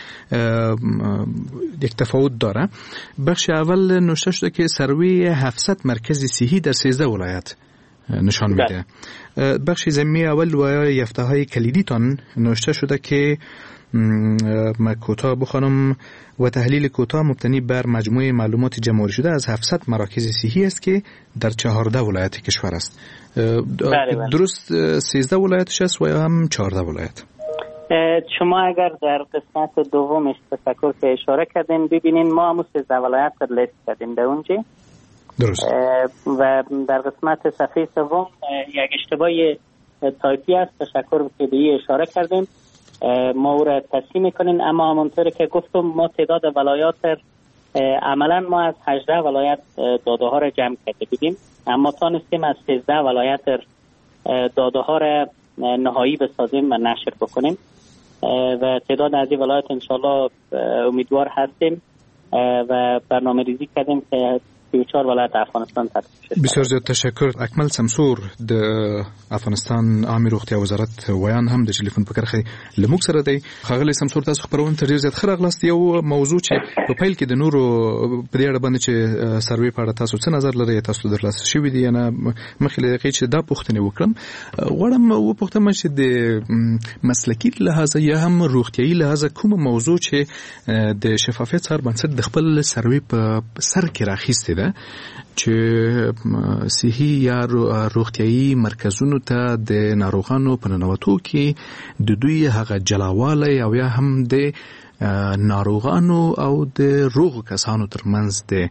یک تفاوت داره. بخش اول نوشته شده که سروی هفتصد مرکز صحی در سیزده ولایت نشان میده. بخش ضمیمه اول و یافته های کلیدی تان نوشته شده که ما کوتاه بخوانم و تحلیل کوتاه مبتنی بر مجموعه معلومات جمع شده از هفتصد مراکز صحی است که در چهارده ولایت کشور است. درست سیزده ولایتش است و یا هم چهارده ولایت؟ شما اگر در قسمت دومش تفکر که اشاره کردین ببینین ما همون سیزده ولایت رو لیست کردیم در اونجا. درست. و در قسمت صفحه سوم یک اشتباه تایپی است، تشکر که به این اشاره کردیم، ما او را تصحیح میکنین. اما همونطور که گفتم ما تعداد ولایات عملا ما از هجده ولایت داده ها را جمع کرده بودیم، اما تانستیم از سیزده ولایت داده ها را نهایی بسازیم و نشر بکنیم و تعداد از این ولایت انشالله امیدوار هستیم و برنامه ریزی کردیم که سی و چهار ولایت افغانستان تطبیق شد. بسیار زیاد تشکر. اکمل سمسور د افغانستان عامه روغتیا وزارت ویان هم د ټلیفون په کرخه لموږ سره دی. ښاغلی سمسور تاسو خبرونه تر ډیر زیات ښه راغلاست. یو موضوع چې په پیل کې د نورو په دې اړه باندې چې سروې په اړه تاسو څه نظر لرئ، تاسو درلاسه شوي دي یا نه؟ مخکې له دقیقې چې دا پوښتنې وکړم غواړم وپوښتم چې د مسلکي لحاظه یا هم روغتیایي لحاظه کومه موضوع چې د شفافیت سره بنسټ د خپل سروې په سر کې راخیستې ده چې صحي یا روغتیایي مرکزونو ته د ناروغانو په ننوتو کې د دوی هغه جلاوالی او یا هم د ناروغانو او د روغو کسانو ترمنځ د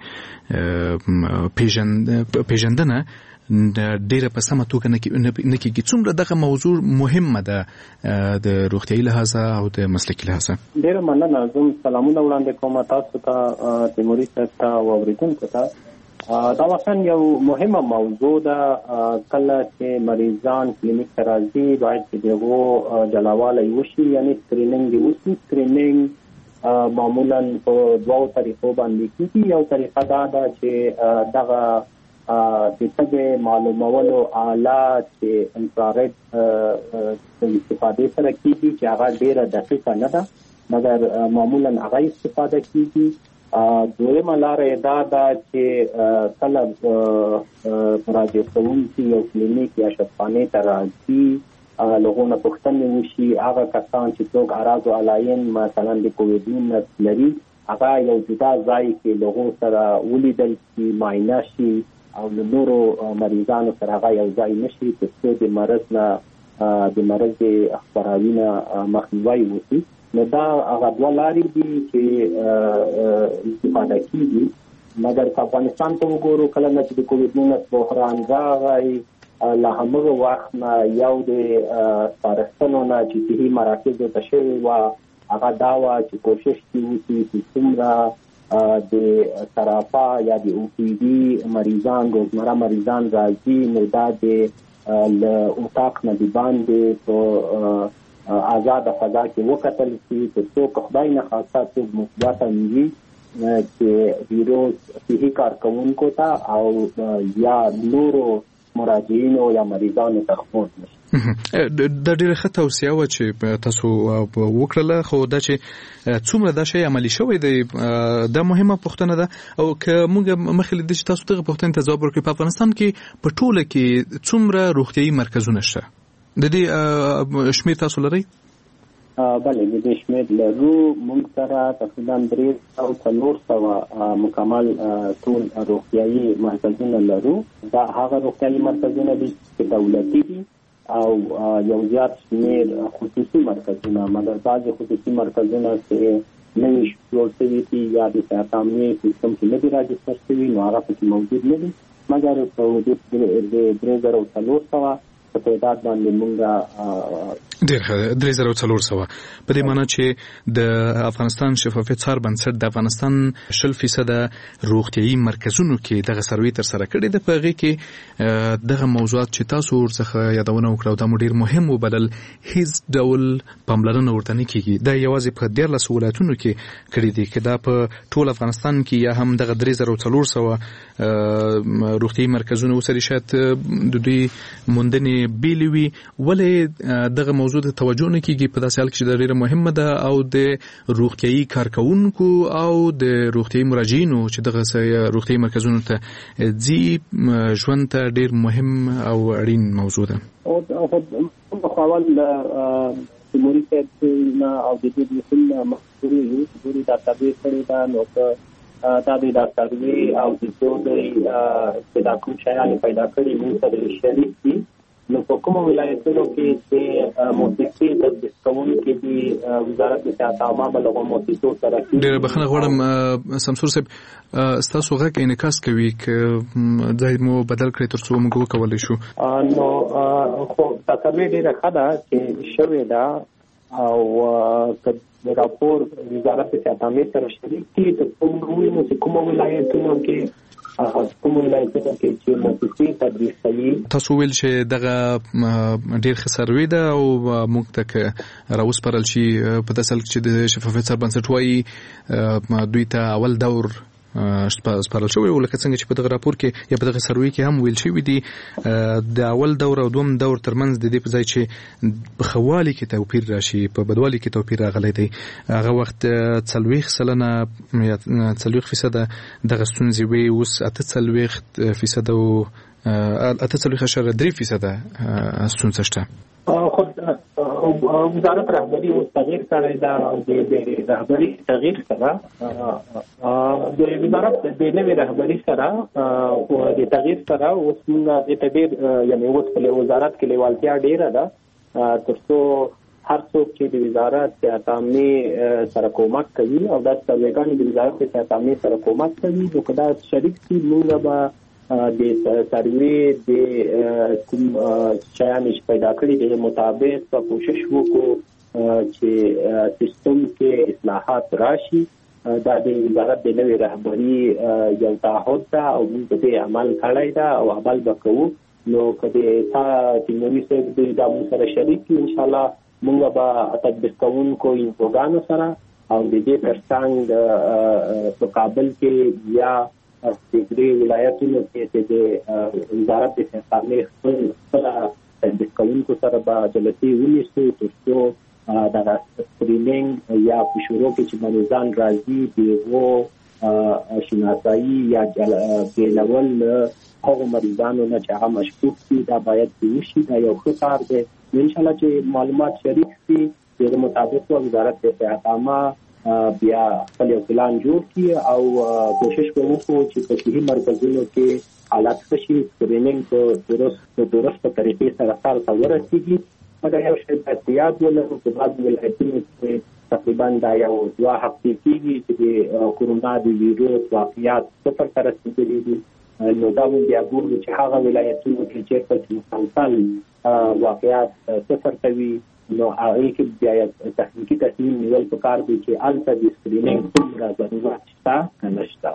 پیژندنه ډیره په سمه توګه نه کېږي. څومره دغه موضوع مهمه ده د روغتیایي لحاظه او د مسلکي لحاظه؟ ډیره مننه. زه سلامونه وړاندې کوم تاسو ته، تیموري صاحب ته او اورېدونکو ته. دا واقعا یو مهمه موضوع ده. کله چې مریضان کلینیک ته راځي باید چې دغه جلاوالی وشي، یعنی سکرینینګ وشي. سکرینینګ معمولا په دوو طریقو باندې کیږي. یو طریقه دا ده چې دغه د تګ معلومولو آلات چې انفرارید استفاده سره کیږي چې هغه ډیره دقیقه نه ده، مګر معمولا هغه استفاده کیږي. دویمه لاره دا ده چې کله مراجعه کوونکي یو کلینیک یا شفاخانې ته راځي، لغونه پوښتنې وشي، هغه کسان چې څوک اعراض او علایم مثلا د کوویډ لري هغه یو جدا ځای کې لغو سره ولیدل شي، معاینه شي او له نورو مریضانو سره هغه یو ځای نشي تر څو د مرض نه د مرض د خپراوي نه مخنیوی وشي. نو دا هغه دوه لارې دي چې استفاده کیږي. مګر په افغانستان ته وګورو، کله چې د کوویډ نولس بحران راغی، له همغه وخت نه یو د سپارښتنو نه چې صحي مراکزو ته شوې وه هغه دا وه چې کوشش وکړي چې څومره د سرافا یا د او پی ډي مریضان روزمره مریضان راځي نو دا د له اتاق نه د باندې په آزاده فضا کې وکتل شي تر څو که خدای نه خاصه څوک مثبته وي چې ویروس صحي کارکوونکو ته او یا نورو مراجعینو یا مریضانو ته خپور نشي. دا ډیره ښه توصیه وه چې تاسو وکړله، خو دا چې څومره دا شی عملي شوی دی دا مهمه پوښتنه ده. او که موږ مخکې له دې چې تاسو دغه پوښتنې ته ځواب ورکړئ، په افغانستان کې په ټوله کې څومره روغتیایي مرکزونه شته؟ د دې شمېر تاسو لرئ؟ بله، د دې شمېر لرو. موږ سره تقریبا درې او څلور سوه مکمل ټول روغتیایي مرکزونه لرو. دا هغه روغتیایي مرکزونه دي چې دولتي دي او یو زیات شمېر خصوصي مرکزونه، مګر بعضې خصوصي مرکزونه چې نوي جوړ شوي دي یا د صحت عامې سیستم کې نه دي راجستر شوي نو هغه پکې موجود نه دي. مګر په حدود د درې زره څلور سوه په تعداد باندې مونږ ډېر ښه درې زره څلور سوه. په دې معنی چې د افغانستان شفافیت څار بنسټ د افغانستان شل فیصده روغتیایي مرکزونو کې دغه سروې ترسره کړې ده. په هغې کې دغه موضوعات چې تاسو ورڅخه یادونه وکړه او دا مو ډېر مهم وبلل، هیڅ ډول پاملرنه ورته نه کېږي. دا یوازې په دیارلسو ولایتونو کې کړي دي. که دا په ټول افغانستان کې یا هم دغه درې زره څلور سوه روغتیایي مرکزونه وسري شاید د دوی موندنې بیلې وي، ولې دغه موضوع ته توجه نه کیږي په داسې حال کې چې دا ډېره مهمه ده او د روغتیایي کارکوونکو او د روغتیایي مراجعینو چې دغه روغتیایي مرکزونو ته ځي ژوند ته ډېر مهم او اړین موضوع ده. او په اول جمهوري صاحب نه او د دې مسؤل مخکوري جمهوري دا تابع کړی دا نو دا د ډاکټري او د دوی چې دا کوم شیان پیدا کړي موږ سره شریک دي. نو په کومو ولایتونو کې چې موسیقي تدریس کوونکي دي وزارت صحت عامه به له موسیقو سره کوي. ډېره بخښنه غواړم سمسور صاحب، ستاسو غږ انعکاس کوي، که ځای مو بدل کړئ تر څو موږ وکولی شو. نو خو تقریبا ډېره ښه ده چې شوې ده او که راپور وزارت صحت عامه سره شریک دي تر څو موږ ووینو چې کومو ولایتونو کې تاسو ویل چې دغه ډېر ښه سروې ده او موږ ته که راوسپارل شي په داسې حال کې چې د شفافیت څار بنسټ وایي دوی ته اول دور سپارل شوی و، لکه څنګه چې په دغه راپور کې یا په دغه سروې کې هم ویل شوي دي د اول دور او دوم دور ترمنځ د دې په ځای چې په ښه والي کې توپیر راشي په بدوالي کې توپیر راغلی دی. هغه وخت څلوېښت سلنه یا څلوېښت فیصده دغه ستونزې وې، اوس اته څلوېښت فیصده او اته څلوېښت اعشاریه درې فیصده ستونزه شته. خود وزارت رهبری اوس تغییر کړی دا او د رهبری تغییر سره د وزارت د نوې رهبری سره او د تغییر سره اوس موږ د تغییر یعنی اوس په وزارت کې لیوالتیا ډیره ده ترڅو هر څوک چې د وزارت صحت عامه سره کومک کوي او د سروېګانو د وزارت صحت عامه سره کومک کوي نو کدا شریک دي موږ به د سروې د کوم شیان چې پیدا کړي د مطابق په کوشش وکړو چې سیستم کې اصلاحات راشي دا د وزارت د نوې رهبري یو تعهد ده او موږ په دې عمل کړی ده او عمل به کوو. نو کله تا تیموري صاحب د دامو سره شریک ان شاء الله موږ به تطبیق کوونکو انفوګانو سره او د دې ترڅنګ په کابل کې یا د دې ولایتونو کې د وزارت د خارجه خپل تطبیق کوونکو سره به جلسې ونیسو ترڅو د سکرینینګ یا په شروع کې چې مریضان راځي دغه شناسایی یا بیلول هغه مریضانو نه چې هغه مشکوک دي دا باید وشي. دا یو ښه کار دی. ان شاء الله چې معلومات شریک شي د مطابق وزارت د صحت بیا خپل یو پلان جوړ کړي او کوشش کوو چې په صحي مرکزونو کې حالات ښه شي، سکرینینګ په درست په درست طریقې سره سر ته ورسېږي. مګر یو شی باید یاد ولرو چې بعضې ولایتونو کې تقریبا دا یو دوه هفتې کېږي چې د کورونا د ویروس واقعیات صفر ته رسېدلي دي. نو دا مونږ بیا ګورو چې هغه ولایتونو کې چېرته چې مسلسل واقعیات صفر ته وي نو هغه کې بیا تخنیکي تصمیم نیول پکار دی چې هلته د سکرینینګ څومره ضرورت شته که نه شته.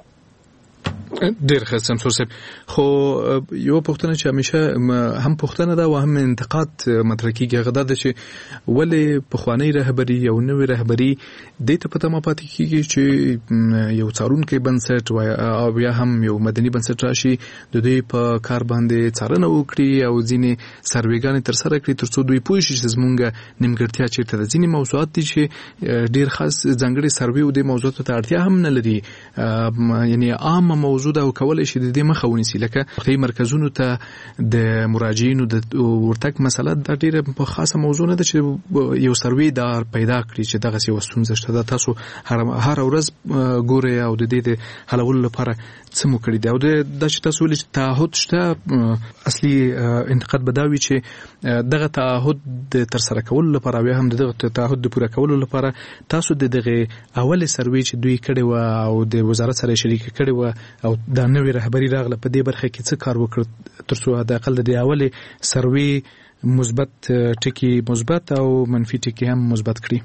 ډېر ښه شمسور صاحب. خو یو پوښتنه چې همیشه هم پوښتنه ده او هم انتقاد مطرح کېږي هغه دا ده چې ولې پخوانۍ رهبري او نوې رهبري دې ته په تمه پاتې کېږي چې یو څارونکی بنسټ او بیا هم یو مدني بنسټ راشي د دوی په کار باندې څارنه وکړي او ځینې سروېګانې ترسره کړي تر څو دوی پوه شي چې زموږ نیمګړتیا چېرته ده. ځینې موضوعات دي چې ډېر خاص ځانګړي سروې او دې موضوعاتو ته اړتیا هم نه لري، یعنی عام موضوع ده او کولای شي د دې مخه ونیسي. لکه خپل مرکزونو ته د مراجعینو د ورتګ مسله دا ډیره خاصه موضوع نه ده چې یو سروې دار پیدا کړي چې دغه څه ستونزه شته. دا تاسو هر ورځ ګورئ او د دې د حلولو لپاره څه مو کړي دي. او دا چې تاسو ولې تعهد شته، اصلي انتقاد به دا وي چې دغه تعهد د ترسره کولو لپاره بیا هم دغه تعهد د پوره کولو لپاره تاسو د دغه اول سروې چې دوی کړي و او د وزارت سره شریک کړي و او دا نوې رهبري راغله په دې برخه کې څه کار وکړ تر څو د اقل د اولې سروې مثبت ټکي مثبت او منفي ټکي هم مثبت کړي؟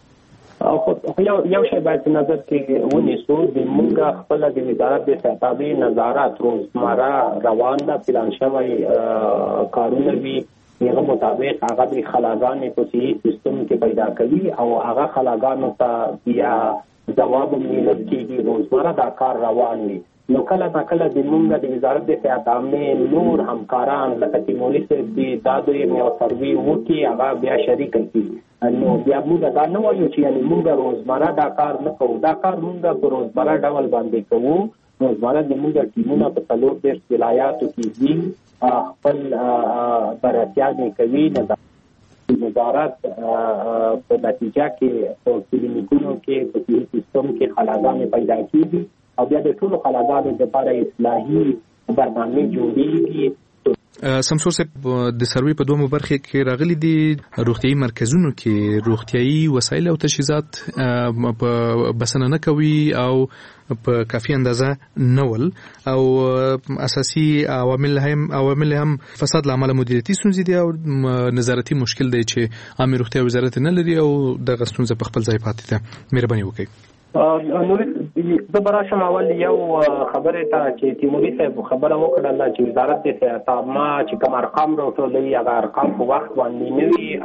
خو یو یو شی باید نظر کې ونیسو د موږ خپل د وزارت د صحتابي نظارت روزمره روان ده، پلان شوی کارونه وي هغه مطابق هغه د خلاګانې په صحي سیستم کې پیدا کوي او هغه خلاګانو ته بیا ځواب میلل کېږي. روزمره دا کار روان وي. نو کله نا کله د موږ د وزارت د صحت عامې نور همکاران لکه تیموري صاحب دي دا دوی یو سروې وکړي هغه بیا شریک کړي. نو بیا موږ دا نه وایو چې یعنې موږ روزمره دا کار نه کوو، دا کار موږ په روزمره ډول باندې کوو. روزمره د موږ ټیمونه په څلور دېرش ولایاتو کې ځي، خپل بررسیانې کوي. وزارت په نتیجه کې په کلینیکونو کې په صحي سیستم کې خلاګانې پیدا کېږي او بیا د ټولو خلاګانو لپاره اصلاحي برنامه جوړېږي. شمسور صاحب د سروې په دومره برخه کې راغلي دي روغتيایي مرکزونو کې روغتيایي وسایل او تجهیزات په بسنه نه کوي او په کافي اندازه نول او اساسي عوامل هم عوامل هم فساد لامل مدیریتي ستونزې دي او نظارتي مشکل دی چې عامه روغتیا وزارت نه لري او د غستونزه په خپل ځای پاتې ده. مهرباني وکړئ. نو زه به راشم اول یو خبرې ته چې تیموري صاحب خبره وکړله چې وزارت د صحت عامه چې کوم ارقام راټولوي هغه ارقام په وخت باندې نه وي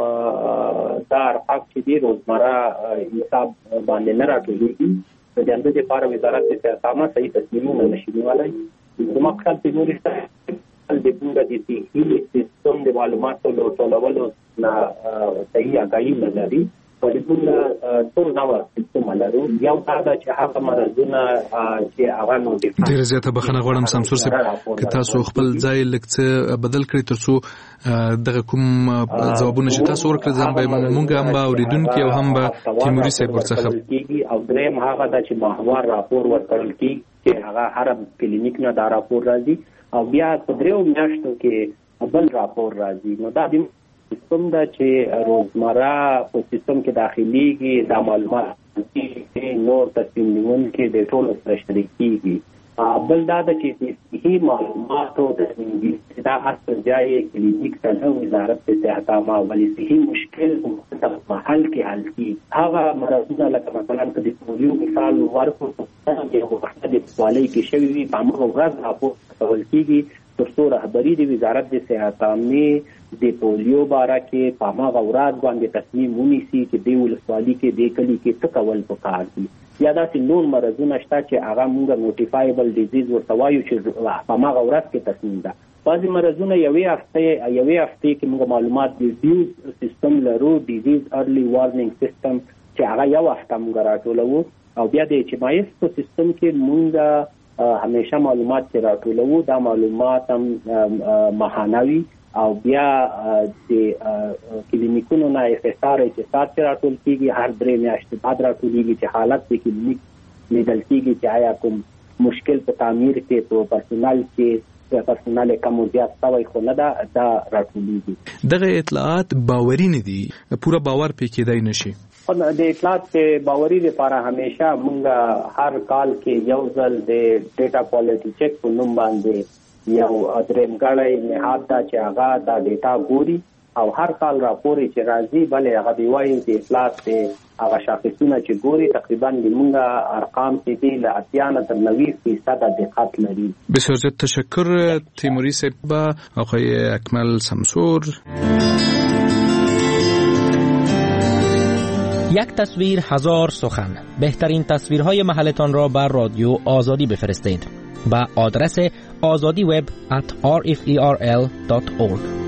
او دا ارقام چې دي روزمره حساب باندې نه راټولېږي. د دې لپاره وزارت د صحت عامه صحیح تصمیمونه نشي نیولی. زما په خیال تیموري صاحب د موږ د صحي سیستم د معلوماتو له ټولولو نه صحیح آګاهي نه لري. ټول نوع سیستم لرو. یو دا چې هغه مرضونه چې هغه نو دي ډېر زیاته بخښنه غواړم شمسور صاحب که تاسو خپل ځای لږ څه بدل کړئ تر څو دغه کوم ځوابونه چې تاسو ورکړل ځم به مونږ هم به اورېدونکي او هم به تیموري صاحب ورڅخه. او درېیم هغه دا چې ماهوار راپور ورکړل کېږي چې هغه هر کلینیک نه دا راپور راځي او بیا په دریو میاشتو کې بل راپور راځي. نو دا د سیستم دا چې روزمره په سیستم کې داخليږي دا معلومات چې نور تصمیم نیونکي د ټولو سره شریک کیږي. بل دا چې صحی معلومات و تصمیم دا اصل جای کلینیک ته وزارت صحت عامه ولی صحی مشکل په محل کې حل کی هغه مرضونه لکه مثلا د پولیو مثال ورکو چې وخت د والي کې شوی وي په موږ ورځ راپور کول کیږي ترڅو رهبری د وزارت صحت عامه د پولیو باره کې په موږ ورځ باندې تصمیم ونیسي چې د ولسوالۍ کې د کلی کې څه کول پکار دي یا داسې نور مرضونه شته چې هغه موږ نوټیفایبل ډیزیز ورته وایو چې په موږ ورځ کې تصمیم ده. بعضې مرضونه یوې هفتې یوې هفتې کې موږ معلومات د ډیوز سیستم لرو ډیزیز ارلی وارنینګ سیستم چې هغه یو هفته موږ راټولوو او بیا د اچ ام آی اس په سیستم کې موږ همیشه معلومات چې راټولوو دا معلومات هم ماهانه او بیا د کلینیکونو نه اف اس آر چې سات راټول کیږي هر درې میاشتې بعد راټولېږي چې حالت د کلینیک لیدل کیږي چې آیا کوم مشکل په تعمیر کې په پرسونل کې پرسونل کم زیات شوی خو نه دا دا راټولېږي. دغه اطلاعات باوري نه دي پوره باور پې کېدای نشي. د اطلاعات باوري لپاره همیشه موږ هر کال کې یو ځل د ډیټا کوالټي چیک په نوم باندې یو درېمګړی نهاد دا چې هغه دا ډیټا ګوري او هر کال راپور چې راځي بلې هغه دی وایي د اطلاعات هغه شاخصونه چې ګوري تقریبا موږ ارقام کې دي له اتیا نه تر نوي فیصده دقت لري. بسیار زیاد تشکر تیموری صاحب. آقای اکمل سمسور. یک تصویر هزار سخن. بهترین تصویرهای محلتان را بر رادیو آزادی بفرستید. با آدرس آزادی وب ات آر اف ای آر ال دات اورگ.